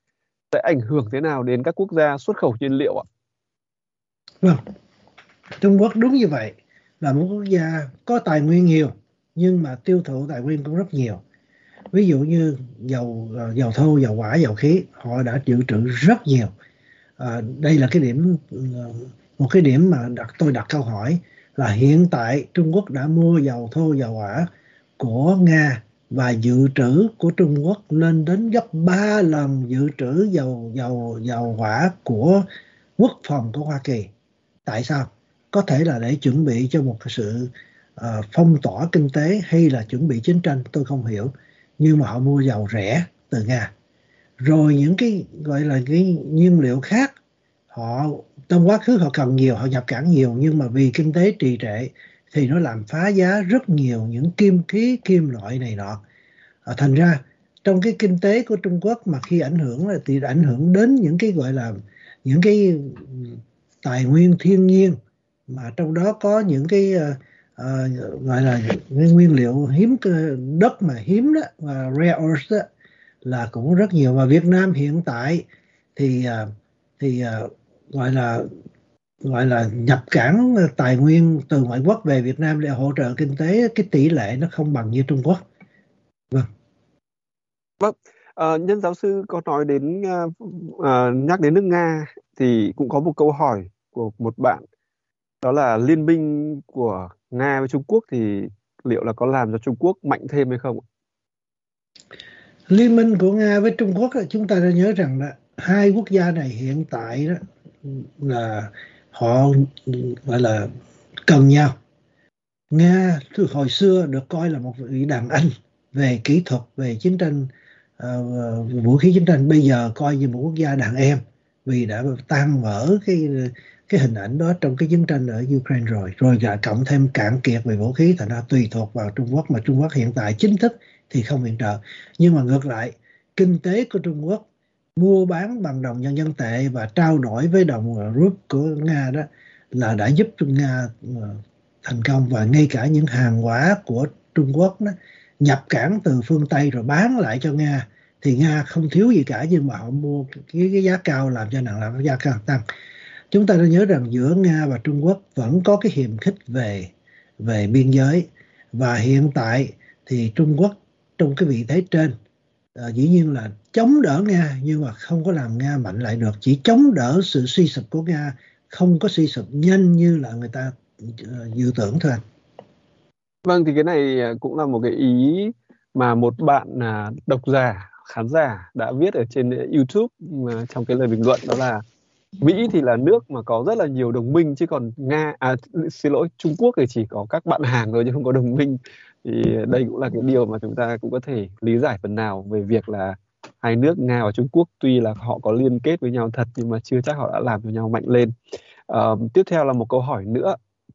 sẽ ảnh hưởng thế nào đến các quốc gia xuất khẩu nhiên liệu ạ? Vâng, Trung Quốc đúng như vậy, là một quốc gia có tài nguyên nhiều nhưng mà tiêu thụ tài nguyên cũng rất nhiều. Ví dụ như dầu thô, dầu hỏa, dầu khí họ đã dự trữ rất nhiều. Đây là cái điểm, một cái điểm mà tôi đặt câu hỏi là hiện tại Trung Quốc đã mua dầu thô, dầu hỏa của Nga và dự trữ của Trung Quốc lên đến gấp 3 lần dự trữ dầu hỏa của quốc phòng của Hoa Kỳ. Tại sao? Có thể là để chuẩn bị cho một sự phong tỏa kinh tế hay là chuẩn bị chiến tranh, tôi không hiểu. Nhưng mà họ mua dầu rẻ từ Nga. Rồi những cái gọi là cái nhiên liệu khác, họ trong quá khứ họ cần nhiều, họ nhập cảng nhiều, nhưng mà vì kinh tế trì trệ thì nó làm phá giá rất nhiều những kim khí, kim loại này nọ. Thành ra trong cái kinh tế của Trung Quốc mà khi ảnh hưởng là thì ảnh hưởng đến những cái gọi là những cái tài nguyên thiên nhiên, mà trong đó có những cái gọi là cái nguyên liệu hiếm, đất mà hiếm đó, và rare earth đó, là cũng rất nhiều. Và Việt Nam hiện tại thì thì gọi là nhập cảng tài nguyên từ ngoại quốc về Việt Nam để hỗ trợ kinh tế, cái tỷ lệ nó không bằng như Trung Quốc. Vâng. Vâng, nhân giáo sư có nói đến nhắc đến nước Nga thì cũng có một câu hỏi của một bạn, đó là liên minh của Nga với Trung Quốc thì liệu là có làm cho Trung Quốc mạnh thêm hay không? Liên minh của Nga với Trung Quốc, chúng ta đã nhớ rằng là hai quốc gia này hiện tại đó là họ gọi là cần nhau. Nga từ hồi xưa được coi là một vị đàn anh về kỹ thuật, về chiến tranh, vũ khí chiến tranh. Bây giờ coi như một quốc gia đàn em vì đã tan vỡ cái hình ảnh đó trong cái chiến tranh ở Ukraine rồi cả cộng thêm cạn kiệt về vũ khí, thành ra tùy thuộc vào Trung Quốc, mà Trung Quốc hiện tại chính thức thì không viện trợ. Nhưng mà ngược lại, kinh tế của Trung Quốc mua bán bằng đồng nhân dân tệ và trao đổi với đồng rúp của Nga đó là đã giúp cho Nga thành công. Và ngay cả những hàng hóa của Trung Quốc đó, nhập cảng từ phương Tây rồi bán lại cho Nga thì Nga không thiếu gì cả, nhưng mà họ mua cái giá cao làm cho làm giá càng tăng. Chúng ta đã nhớ rằng giữa Nga và Trung Quốc vẫn có cái hiềm khích về biên giới, và hiện tại thì Trung Quốc trong cái vị thế trên dĩ nhiên là chống đỡ Nga nhưng mà không có làm Nga mạnh lại được, chỉ chống đỡ sự suy sụp của Nga, không có suy sụp nhanh như là người ta dự tưởng thôi anh. Vâng, thì cái này cũng là một cái ý mà một bạn độc giả, khán giả đã viết ở trên YouTube trong cái lời bình luận, đó là Mỹ thì là nước mà có rất là nhiều đồng minh, chứ còn xin lỗi, Trung Quốc thì chỉ có các bạn hàng thôi chứ không có đồng minh. Thì đây cũng là cái điều mà chúng ta cũng có thể lý giải phần nào về việc là hai nước Nga và Trung Quốc tuy là họ có liên kết với nhau thật nhưng mà chưa chắc họ đã làm cho nhau mạnh lên. Tiếp theo là một câu hỏi nữa.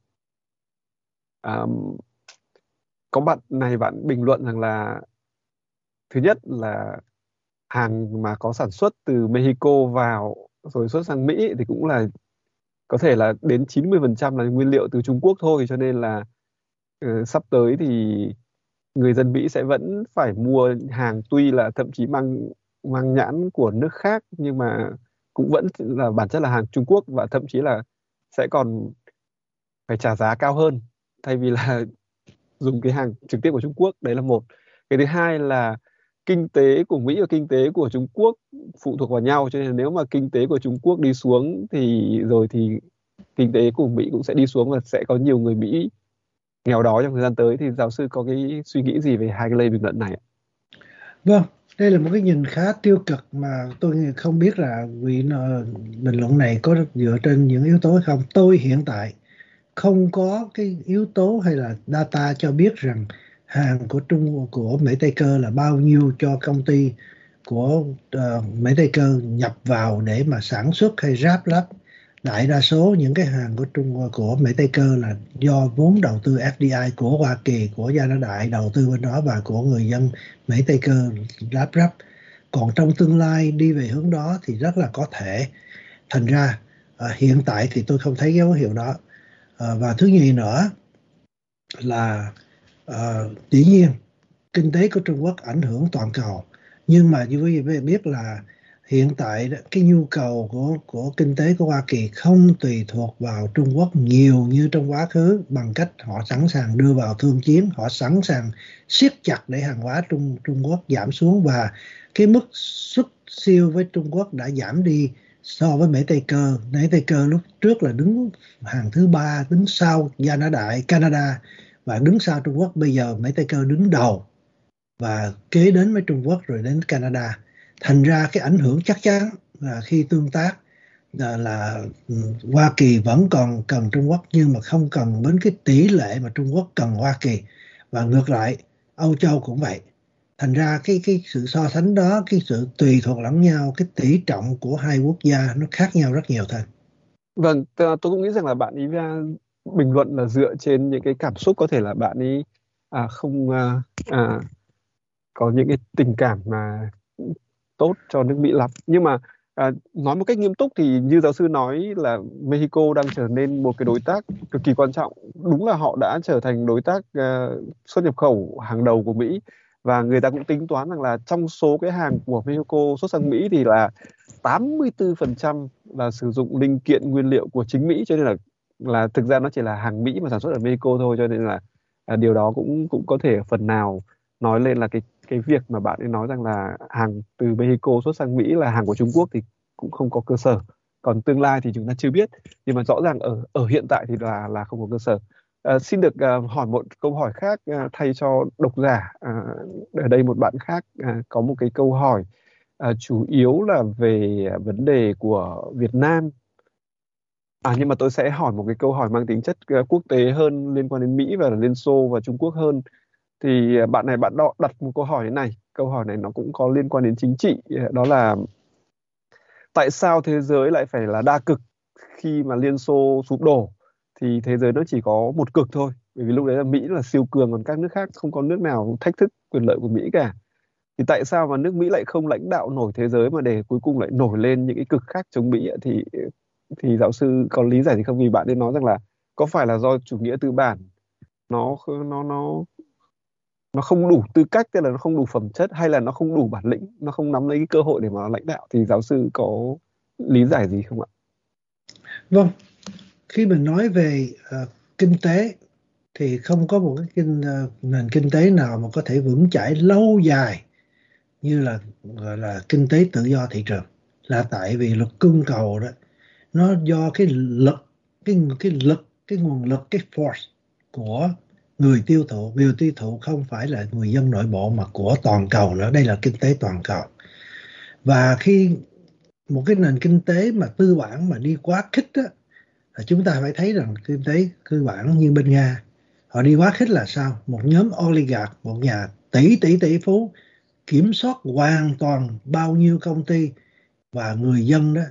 Có bạn này, bạn bình luận rằng là thứ nhất là hàng mà có sản xuất từ Mexico vào rồi xuất sang Mỹ thì cũng là có thể là đến 90% là nguyên liệu từ Trung Quốc thôi, cho nên là sắp tới thì người dân Mỹ sẽ vẫn phải mua hàng, tuy là thậm chí mang nhãn của nước khác nhưng mà cũng vẫn là bản chất là hàng Trung Quốc, và thậm chí là sẽ còn phải trả giá cao hơn thay vì là dùng cái hàng trực tiếp của Trung Quốc. Đấy là một. Cái thứ hai là kinh tế của Mỹ và kinh tế của Trung Quốc phụ thuộc vào nhau, cho nên nếu mà kinh tế của Trung Quốc đi xuống thì kinh tế của Mỹ cũng sẽ đi xuống và sẽ có nhiều người Mỹ nghèo đói trong thời gian tới. Thì giáo sư có cái suy nghĩ gì về hai cái lời bình luận này ạ? Vâng, đây là một cái nhìn khá tiêu cực mà tôi không biết là bình luận này có dựa trên những yếu tố hay không. Tôi hiện tại không có cái yếu tố hay là data cho biết rằng hàng của Mỹ Tây Cơ là bao nhiêu cho công ty của Mỹ Tây Cơ nhập vào để mà sản xuất hay ráp lắp. Đại đa số những cái hàng của Mỹ Tây Cơ là do vốn đầu tư FDI của Hoa Kỳ, của gia đình đại đầu tư bên đó và của người dân Mỹ Tây Cơ lắp ráp. Còn trong tương lai đi về hướng đó thì rất là có thể. Thành ra hiện tại thì tôi không thấy dấu hiệu đó. Và thứ nhì nữa là dĩ nhiên kinh tế của Trung Quốc ảnh hưởng toàn cầu, nhưng mà như quý vị biết là hiện tại đó, cái nhu cầu của kinh tế của Hoa Kỳ không tùy thuộc vào Trung Quốc nhiều như trong quá khứ, bằng cách họ sẵn sàng đưa vào thương chiến, họ sẵn sàng siết chặt để hàng hóa Trung Quốc giảm xuống, và cái mức xuất siêu với Trung Quốc đã giảm đi so với Mỹ Tây Cơ. Mỹ Tây Cơ lúc trước là đứng hàng thứ ba, đứng sau Canada và đứng sau Trung Quốc. Bây giờ Mỹ Tây Cơ đứng đầu và kế đến với Trung Quốc rồi đến Canada. Thành ra cái ảnh hưởng chắc chắn là khi tương tác là Hoa Kỳ vẫn còn cần Trung Quốc, nhưng mà không cần đến cái tỷ lệ mà Trung Quốc cần Hoa Kỳ, và ngược lại Âu Châu cũng vậy. Thành ra cái sự so sánh đó, cái sự tùy thuộc lẫn nhau, cái tỷ trọng của hai quốc gia nó khác nhau rất nhiều thôi. Vâng, tôi cũng nghĩ rằng là bạn ấy bình luận là dựa trên những cái cảm xúc, có thể là bạn ấy không có những cái tình cảm mà tốt cho nước Mỹ lắm. Nhưng mà nói một cách nghiêm túc thì như giáo sư nói là Mexico đang trở nên một cái đối tác cực kỳ quan trọng. Đúng là họ đã trở thành đối tác xuất nhập khẩu hàng đầu của Mỹ, và người ta cũng tính toán rằng là trong số cái hàng của Mexico xuất sang Mỹ thì là 84% là sử dụng linh kiện nguyên liệu của chính Mỹ, cho nên là thực ra nó chỉ là hàng Mỹ mà sản xuất ở Mexico thôi, cho nên là điều đó cũng cũng có thể phần nào nói lên là cái việc mà bạn ấy nói rằng là hàng từ Mexico xuất sang Mỹ là hàng của Trung Quốc thì cũng không có cơ sở. Còn tương lai thì chúng ta chưa biết, nhưng mà rõ ràng ở hiện tại thì là không có cơ sở. Xin được hỏi một câu hỏi khác thay cho độc giả. Ở đây một bạn khác có một cái câu hỏi chủ yếu là về vấn đề của Việt Nam. Nhưng mà tôi sẽ hỏi một cái câu hỏi mang tính chất quốc tế hơn, liên quan đến Mỹ và Liên Xô và Trung Quốc hơn. Thì bạn đặt một câu hỏi thế này. Câu hỏi này nó cũng có liên quan đến chính trị. Đó là tại sao thế giới lại phải là đa cực? Khi mà Liên Xô sụp đổ thì thế giới nó chỉ có một cực thôi. Bởi vì lúc đấy là Mỹ là siêu cường, còn các nước khác không có nước nào thách thức quyền lợi của Mỹ cả. Thì tại sao mà nước Mỹ lại không lãnh đạo nổi thế giới mà để cuối cùng lại nổi lên những cái cực khác chống Mỹ ạ? Thì giáo sư có lý giải gì không? Vì bạn ấy nói rằng là có phải là do chủ nghĩa tư bản nó nó nó nó không đủ tư cách, tức là nó không đủ phẩm chất, hay là nó không đủ bản lĩnh, nó không nắm lấy cái cơ hội để mà nó lãnh đạo? Thì giáo sư có lý giải gì không ạ? Vâng, khi mình nói về kinh tế thì không có một cái nền kinh tế nào mà có thể vững chãi lâu dài như là gọi là kinh tế tự do thị trường, là tại vì luật cung cầu đó nó do cái lực, cái nguồn lực, cái force của người tiêu thụ không phải là người dân nội bộ mà của toàn cầu nữa. Đây là kinh tế toàn cầu. Và khi một cái nền kinh tế mà tư bản mà đi quá khích á, là chúng ta phải thấy rằng kinh tế tư bản như bên Nga, họ đi quá khích là sao? Một nhóm oligarch, một nhà tỷ phú kiểm soát hoàn toàn bao nhiêu công ty, và người dân đó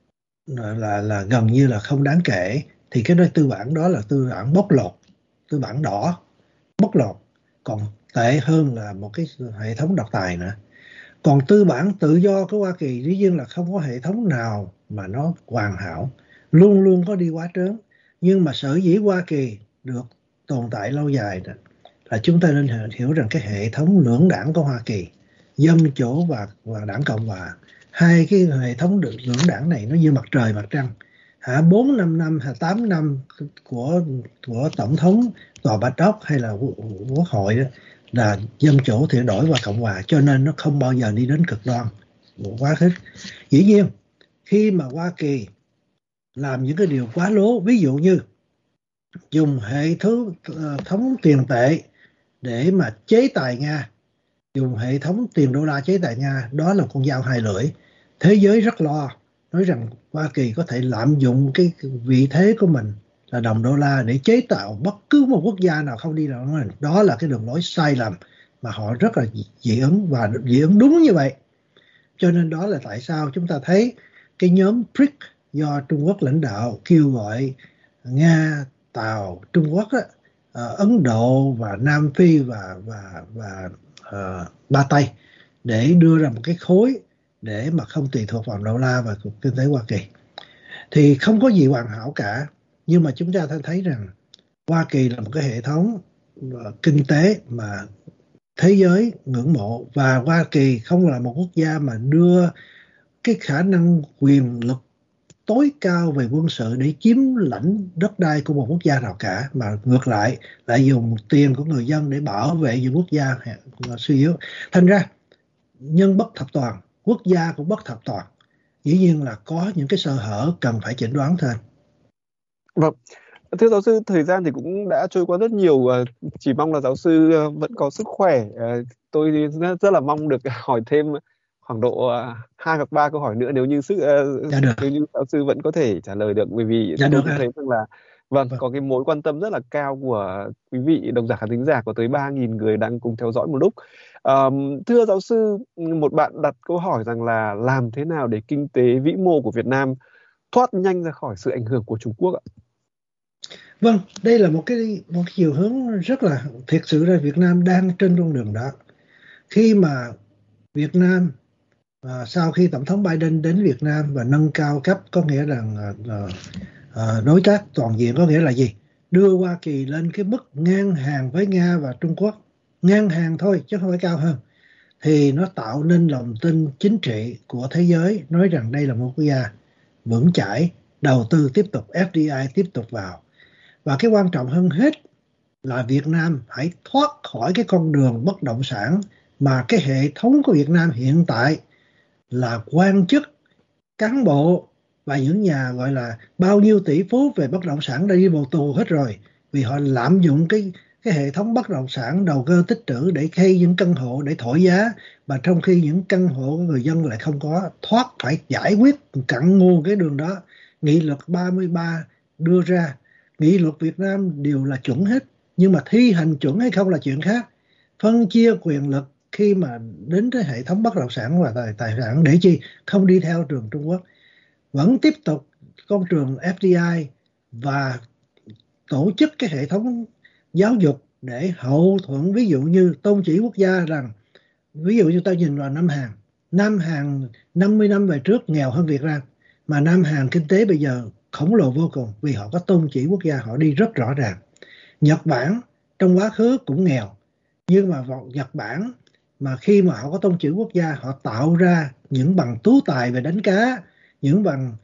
là gần như là không đáng kể. Thì cái đó tư bản đó là tư bản bóc lột, tư bản đỏ bóc lột, còn tệ hơn là một cái hệ thống độc tài nữa. Còn tư bản tự do của Hoa Kỳ dĩ nhiên là không có hệ thống nào mà nó hoàn hảo, luôn luôn có đi quá trớn. Nhưng mà sở dĩ Hoa Kỳ được tồn tại lâu dài đó, là chúng ta nên hiểu rằng cái hệ thống lưỡng đảng của Hoa Kỳ, dân chủ và đảng Cộng hòa, hai cái hệ thống lưỡng đảng này nó như mặt trời mặt trăng. 4-5 năm hay 8 năm của tổng thống tòa Bạch Ốc hay là quốc hội đó là dân chủ thì đổi qua Cộng hòa, cho nên nó không bao giờ đi đến cực đoan quá khích. Dĩ nhiên khi mà Hoa Kỳ làm những cái điều quá lố, ví dụ như dùng hệ thống tiền tệ để mà chế tài Nga, dùng hệ thống tiền đô la chế tài Nga, đó là con dao hai lưỡi. Thế giới rất lo, nói rằng Hoa Kỳ có thể lạm dụng cái vị thế của mình là đồng đô la để chế tạo bất cứ một quốc gia nào không đi đâu mình. Đó là cái đường lối sai lầm mà họ rất là dị ứng, và dị ứng đúng như vậy. Cho nên đó là tại sao chúng ta thấy cái nhóm BRICS do Trung Quốc lãnh đạo kêu gọi Nga, Tàu, Trung Quốc, Ấn Độ và Nam Phi và Ba Tây để đưa ra một cái khối để mà không tùy thuộc vào đô la và kinh tế Hoa Kỳ. Thì không có gì hoàn hảo cả, nhưng mà chúng ta thấy rằng Hoa Kỳ là một cái hệ thống kinh tế mà thế giới ngưỡng mộ, và Hoa Kỳ không là một quốc gia mà đưa cái khả năng quyền lực tối cao về quân sự để chiếm lãnh đất đai của một quốc gia nào cả, mà ngược lại lại dùng tiền của người dân để bảo vệ những quốc gia suy yếu. Thành ra nhân bất thập toàn, quốc gia cũng bất thập toàn, dĩ nhiên là có những cái sơ hở cần phải chỉnh đoán thêm. Vâng, thưa giáo sư, thời gian thì cũng đã trôi qua rất nhiều, chỉ mong là giáo sư vẫn có sức khỏe. Tôi rất là mong được hỏi thêm khoảng độ 2 hoặc 3 câu hỏi nữa nếu như Dạ được, nếu như giáo sư vẫn có thể trả lời được, bởi vì dạ tôi được cũng anh. thấy rằng là vâng, Vâng. có cái mối quan tâm rất là cao của quý vị độc giả khán thính giả, có tới 3.000 người đang cùng theo dõi một lúc. Thưa giáo sư, một bạn đặt câu hỏi rằng là làm thế nào để kinh tế vĩ mô của Việt Nam thoát nhanh ra khỏi sự ảnh hưởng của Trung Quốc ạ? Vâng, đây là một cái chiều hướng rất là, thiệt sự ra Việt Nam đang trên con đường đó. Khi mà Việt Nam sau khi Tổng thống Biden đến Việt Nam và nâng cao cấp, có nghĩa rằng đối tác toàn diện, có nghĩa là gì? Đưa Hoa Kỳ lên cái mức ngang hàng với Nga và Trung Quốc, ngang hàng thôi chứ không phải cao hơn, thì nó tạo nên lòng tin chính trị của thế giới, nói rằng đây là một quốc gia vững chãi, đầu tư tiếp tục, FDI tiếp tục vào. Và cái quan trọng hơn hết là Việt Nam hãy thoát khỏi cái con đường bất động sản mà cái hệ thống của Việt Nam hiện tại là quan chức, cán bộ và những nhà gọi là bao nhiêu tỷ phú về bất động sản đã đi vào tù hết rồi, vì họ lạm dụng cái hệ thống bất động sản đầu cơ tích trữ để xây những căn hộ để thổi giá, và trong khi những căn hộ của người dân lại không có thoát, phải giải quyết cặn nguồn cái đường đó. Nghị luật 33 đưa ra, nghị luật Việt Nam đều là chuẩn hết, nhưng mà thi hành chuẩn hay không là chuyện khác. Phân chia quyền lực khi mà đến cái hệ thống bất động sản và tài sản để chi? Không đi theo trường Trung Quốc, vẫn tiếp tục con trường FDI và tổ chức cái hệ thống giáo dục để hậu thuẫn. Ví dụ như tôn chỉ quốc gia rằng, ví dụ như ta nhìn vào Nam Hàn 50 năm về trước nghèo hơn Việt Nam, mà Nam Hàn kinh tế bây giờ khổng lồ vô cùng vì họ có tôn chỉ quốc gia, họ đi rất rõ ràng. Nhật Bản trong quá khứ cũng nghèo, nhưng mà Nhật Bản mà khi mà họ có tôn chỉ quốc gia, họ tạo ra những bằng tú tài về đánh cá, những bằng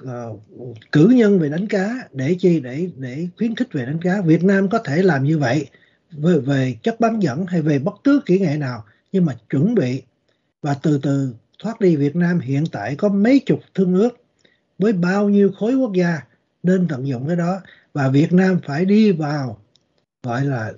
cử nhân về đánh cá để chi, để khuyến khích về đánh cá. Việt Nam có thể làm như vậy về chất bán dẫn hay về bất cứ kỹ nghệ nào, nhưng mà chuẩn bị và từ từ thoát đi. Việt Nam hiện tại có mấy chục thương ước với bao nhiêu khối quốc gia, nên tận dụng cái đó. Và Việt Nam phải đi vào gọi là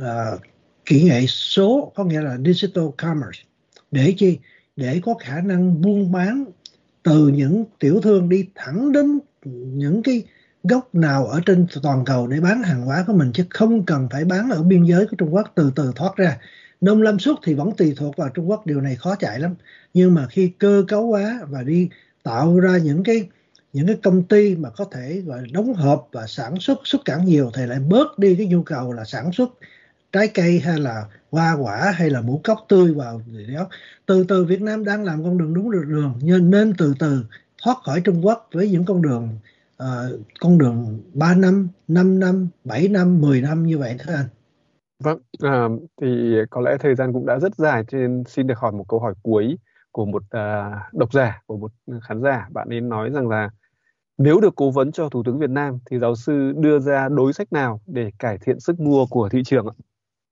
kỹ nghệ số, có nghĩa là digital commerce, để chi? Để có khả năng buôn bán từ những tiểu thương đi thẳng đến những cái góc nào ở trên toàn cầu để bán hàng hóa của mình, chứ không cần phải bán ở biên giới của Trung Quốc, từ từ thoát ra. Nông lâm xuất thì vẫn tùy thuộc vào Trung Quốc, điều này khó chạy lắm. Nhưng mà khi cơ cấu hóa và đi tạo ra những cái công ty mà có thể gọi là đóng hộp và sản xuất cảng nhiều, thì lại bớt đi cái nhu cầu là sản xuất trái cây hay là hoa quả hay là ngũ cốc tươi vào đó. Từ từ Việt Nam đang làm con đường đúng đường, nên từ từ thoát khỏi Trung Quốc với những con đường 3 năm, 5 năm, 7 năm, 10 năm như vậy thưa anh. Vâng, thì có lẽ thời gian cũng đã rất dài, cho nên xin được hỏi một câu hỏi cuối của một độc giả, của một khán giả. Bạn ấy nói rằng là nếu được cố vấn cho Thủ tướng Việt Nam thì giáo sư đưa ra đối sách nào để cải thiện sức mua của thị trường ạ?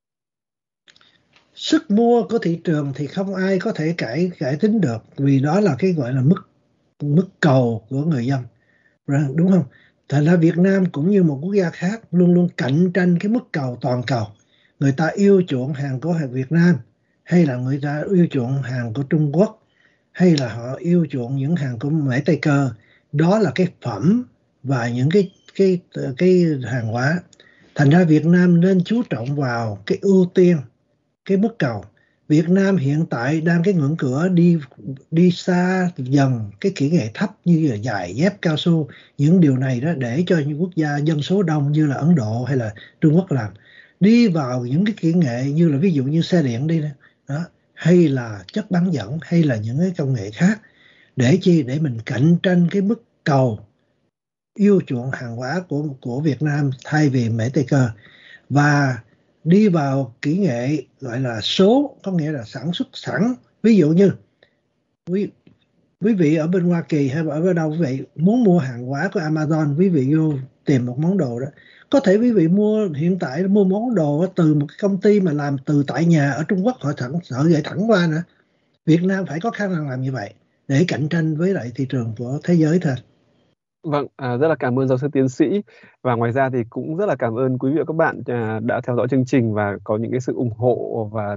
Sức mua của thị trường thì không ai có thể cải tính được, vì đó là cái gọi là mức cầu của người dân, đúng không? Thành ra Việt Nam cũng như một quốc gia khác luôn luôn cạnh tranh cái mức cầu toàn cầu. Người ta yêu chuộng hàng của Việt Nam, hay là người ta yêu chuộng hàng của Trung Quốc, hay là họ yêu chuộng những hàng của Mễ Tây Cơ. Đó là cái phẩm và những cái hàng hóa. Thành ra Việt Nam nên chú trọng vào cái ưu tiên, cái mức cầu. Việt Nam hiện tại đang cái ngưỡng cửa đi xa dần cái kỹ nghệ thấp như là giày dép cao su, những điều này đó để cho những quốc gia dân số đông như là Ấn Độ hay là Trung Quốc làm, đi vào những cái kỹ nghệ như là ví dụ như xe điện đi đó, hay là chất bán dẫn, hay là những cái công nghệ khác, để chi? Để mình cạnh tranh cái mức cầu yêu chuộng hàng hóa của Việt Nam thay vì Mễ Tây Cơ, và đi vào kỹ nghệ gọi là số, có nghĩa là sản xuất sẵn. Ví dụ như Quý vị ở bên Hoa Kỳ hay ở đâu quý vị muốn mua hàng hóa của Amazon, quý vị vô tìm một món đồ đó, có thể quý vị hiện tại mua món đồ từ một cái công ty mà làm từ tại nhà ở Trung Quốc, họ sợ gửi thẳng qua nữa. Việt Nam phải có khả năng làm như vậy để cạnh tranh với lại thị trường của thế giới thôi. Vâng, rất là cảm ơn giáo sư tiến sĩ, và ngoài ra thì cũng rất là cảm ơn quý vị và các bạn đã theo dõi chương trình và có những cái sự ủng hộ và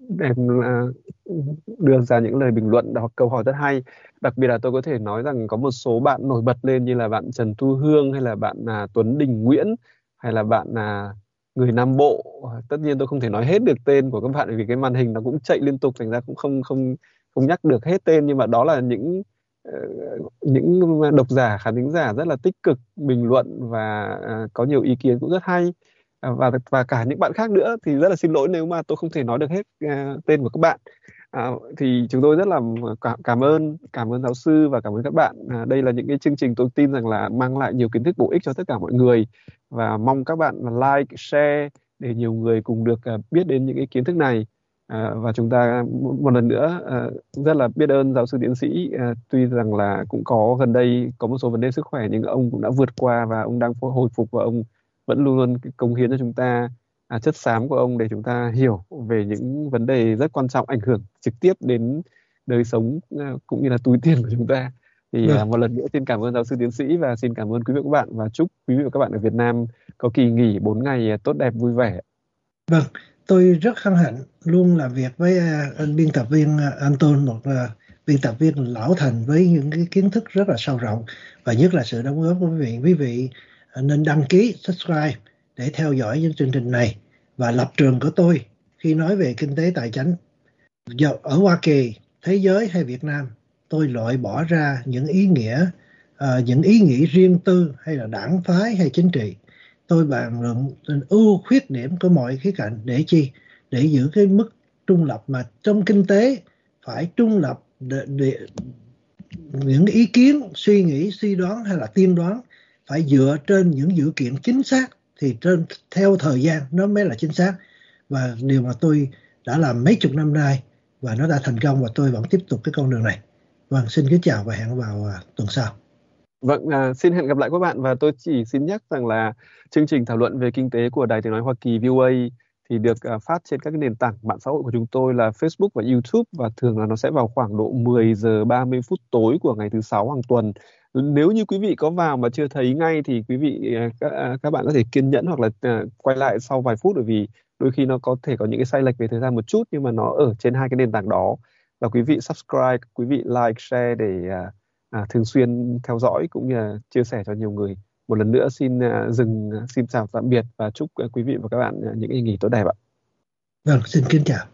đưa ra những lời bình luận hoặc câu hỏi rất hay. Đặc biệt là tôi có thể nói rằng có một số bạn nổi bật lên như là bạn Trần Thu Hương, hay là bạn Tuấn Đình Nguyễn, hay là bạn người Nam Bộ. Tất nhiên tôi không thể nói hết được tên của các bạn vì cái màn hình nó cũng chạy liên tục, thành ra cũng không nhắc được hết tên, nhưng mà đó là những độc giả, khán thính giả rất là tích cực bình luận và có nhiều ý kiến cũng rất hay, và cả những bạn khác nữa. Thì rất là xin lỗi nếu mà tôi không thể nói được hết tên của các bạn. Thì chúng tôi rất là cảm ơn giáo sư và cảm ơn các bạn. Đây là những cái chương trình tôi tin rằng là mang lại nhiều kiến thức bổ ích cho tất cả mọi người, và mong các bạn like, share để nhiều người cùng được biết đến những cái kiến thức này. Và chúng ta một lần nữa rất là biết ơn giáo sư tiến sĩ. Tuy rằng là cũng có gần đây có một số vấn đề sức khỏe, nhưng ông cũng đã vượt qua và ông đang hồi phục, và ông vẫn luôn luôn cống hiến cho chúng ta chất xám của ông để chúng ta hiểu về những vấn đề rất quan trọng ảnh hưởng trực tiếp đến đời sống cũng như là túi tiền của chúng ta. Thì một lần nữa xin cảm ơn giáo sư tiến sĩ và xin cảm ơn quý vị và các bạn, và chúc quý vị và các bạn ở Việt Nam có kỳ nghỉ 4 ngày tốt đẹp vui vẻ. Vâng, tôi rất hân hạnh luôn làm việc với anh biên tập viên Anton, một biên tập viên lão thành với những cái kiến thức rất là sâu rộng, và nhất là sự đóng góp của quý vị. Quý vị nên đăng ký, subscribe để theo dõi những chương trình này. Và lập trường của tôi khi nói về kinh tế tài chính ở Hoa Kỳ, thế giới hay Việt Nam, tôi loại bỏ ra những ý nghĩ riêng tư hay là đảng phái hay chính trị. Tôi bàn luận ưu khuyết điểm của mọi khía cạnh để chi? Để giữ cái mức trung lập, mà trong kinh tế phải trung lập. Để những ý kiến, suy nghĩ, suy đoán hay là tiên đoán phải dựa trên những dữ kiện chính xác, thì theo thời gian nó mới là chính xác. Và điều mà tôi đã làm mấy chục năm nay và nó đã thành công, và tôi vẫn tiếp tục cái con đường này. Vâng, xin kính chào và hẹn vào tuần sau. Vâng, xin hẹn gặp lại các bạn, và tôi chỉ xin nhắc rằng là chương trình thảo luận về kinh tế của Đài Tiếng nói Hoa Kỳ VOA thì được phát trên các cái nền tảng mạng xã hội của chúng tôi là Facebook và YouTube, và thường là nó sẽ vào khoảng độ 10 giờ 30 phút tối của ngày thứ Sáu hàng tuần. Nếu như quý vị có vào mà chưa thấy ngay thì quý vị các bạn có thể kiên nhẫn hoặc là quay lại sau vài phút, bởi vì đôi khi nó có thể có những cái sai lệch về thời gian một chút, nhưng mà nó ở trên hai cái nền tảng đó. Và quý vị subscribe, quý vị like, share để thường xuyên theo dõi cũng như là chia sẻ cho nhiều người. Một lần nữa xin chào tạm biệt và chúc quý vị và các bạn những ngày nghỉ tốt đẹp ạ. Vâng, xin kính chào.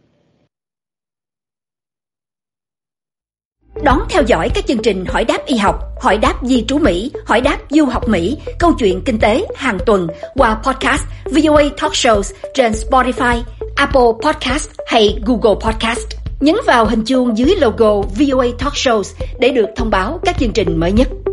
Đón theo dõi các chương trình Hỏi đáp y học, Hỏi đáp di trú Mỹ, Hỏi đáp du học Mỹ, Câu chuyện kinh tế hàng tuần qua podcast VOA Talk Shows trên Spotify, Apple Podcast hay Google Podcast. Nhấn vào hình chuông dưới logo VOA Talk Shows để được thông báo các chương trình mới nhất.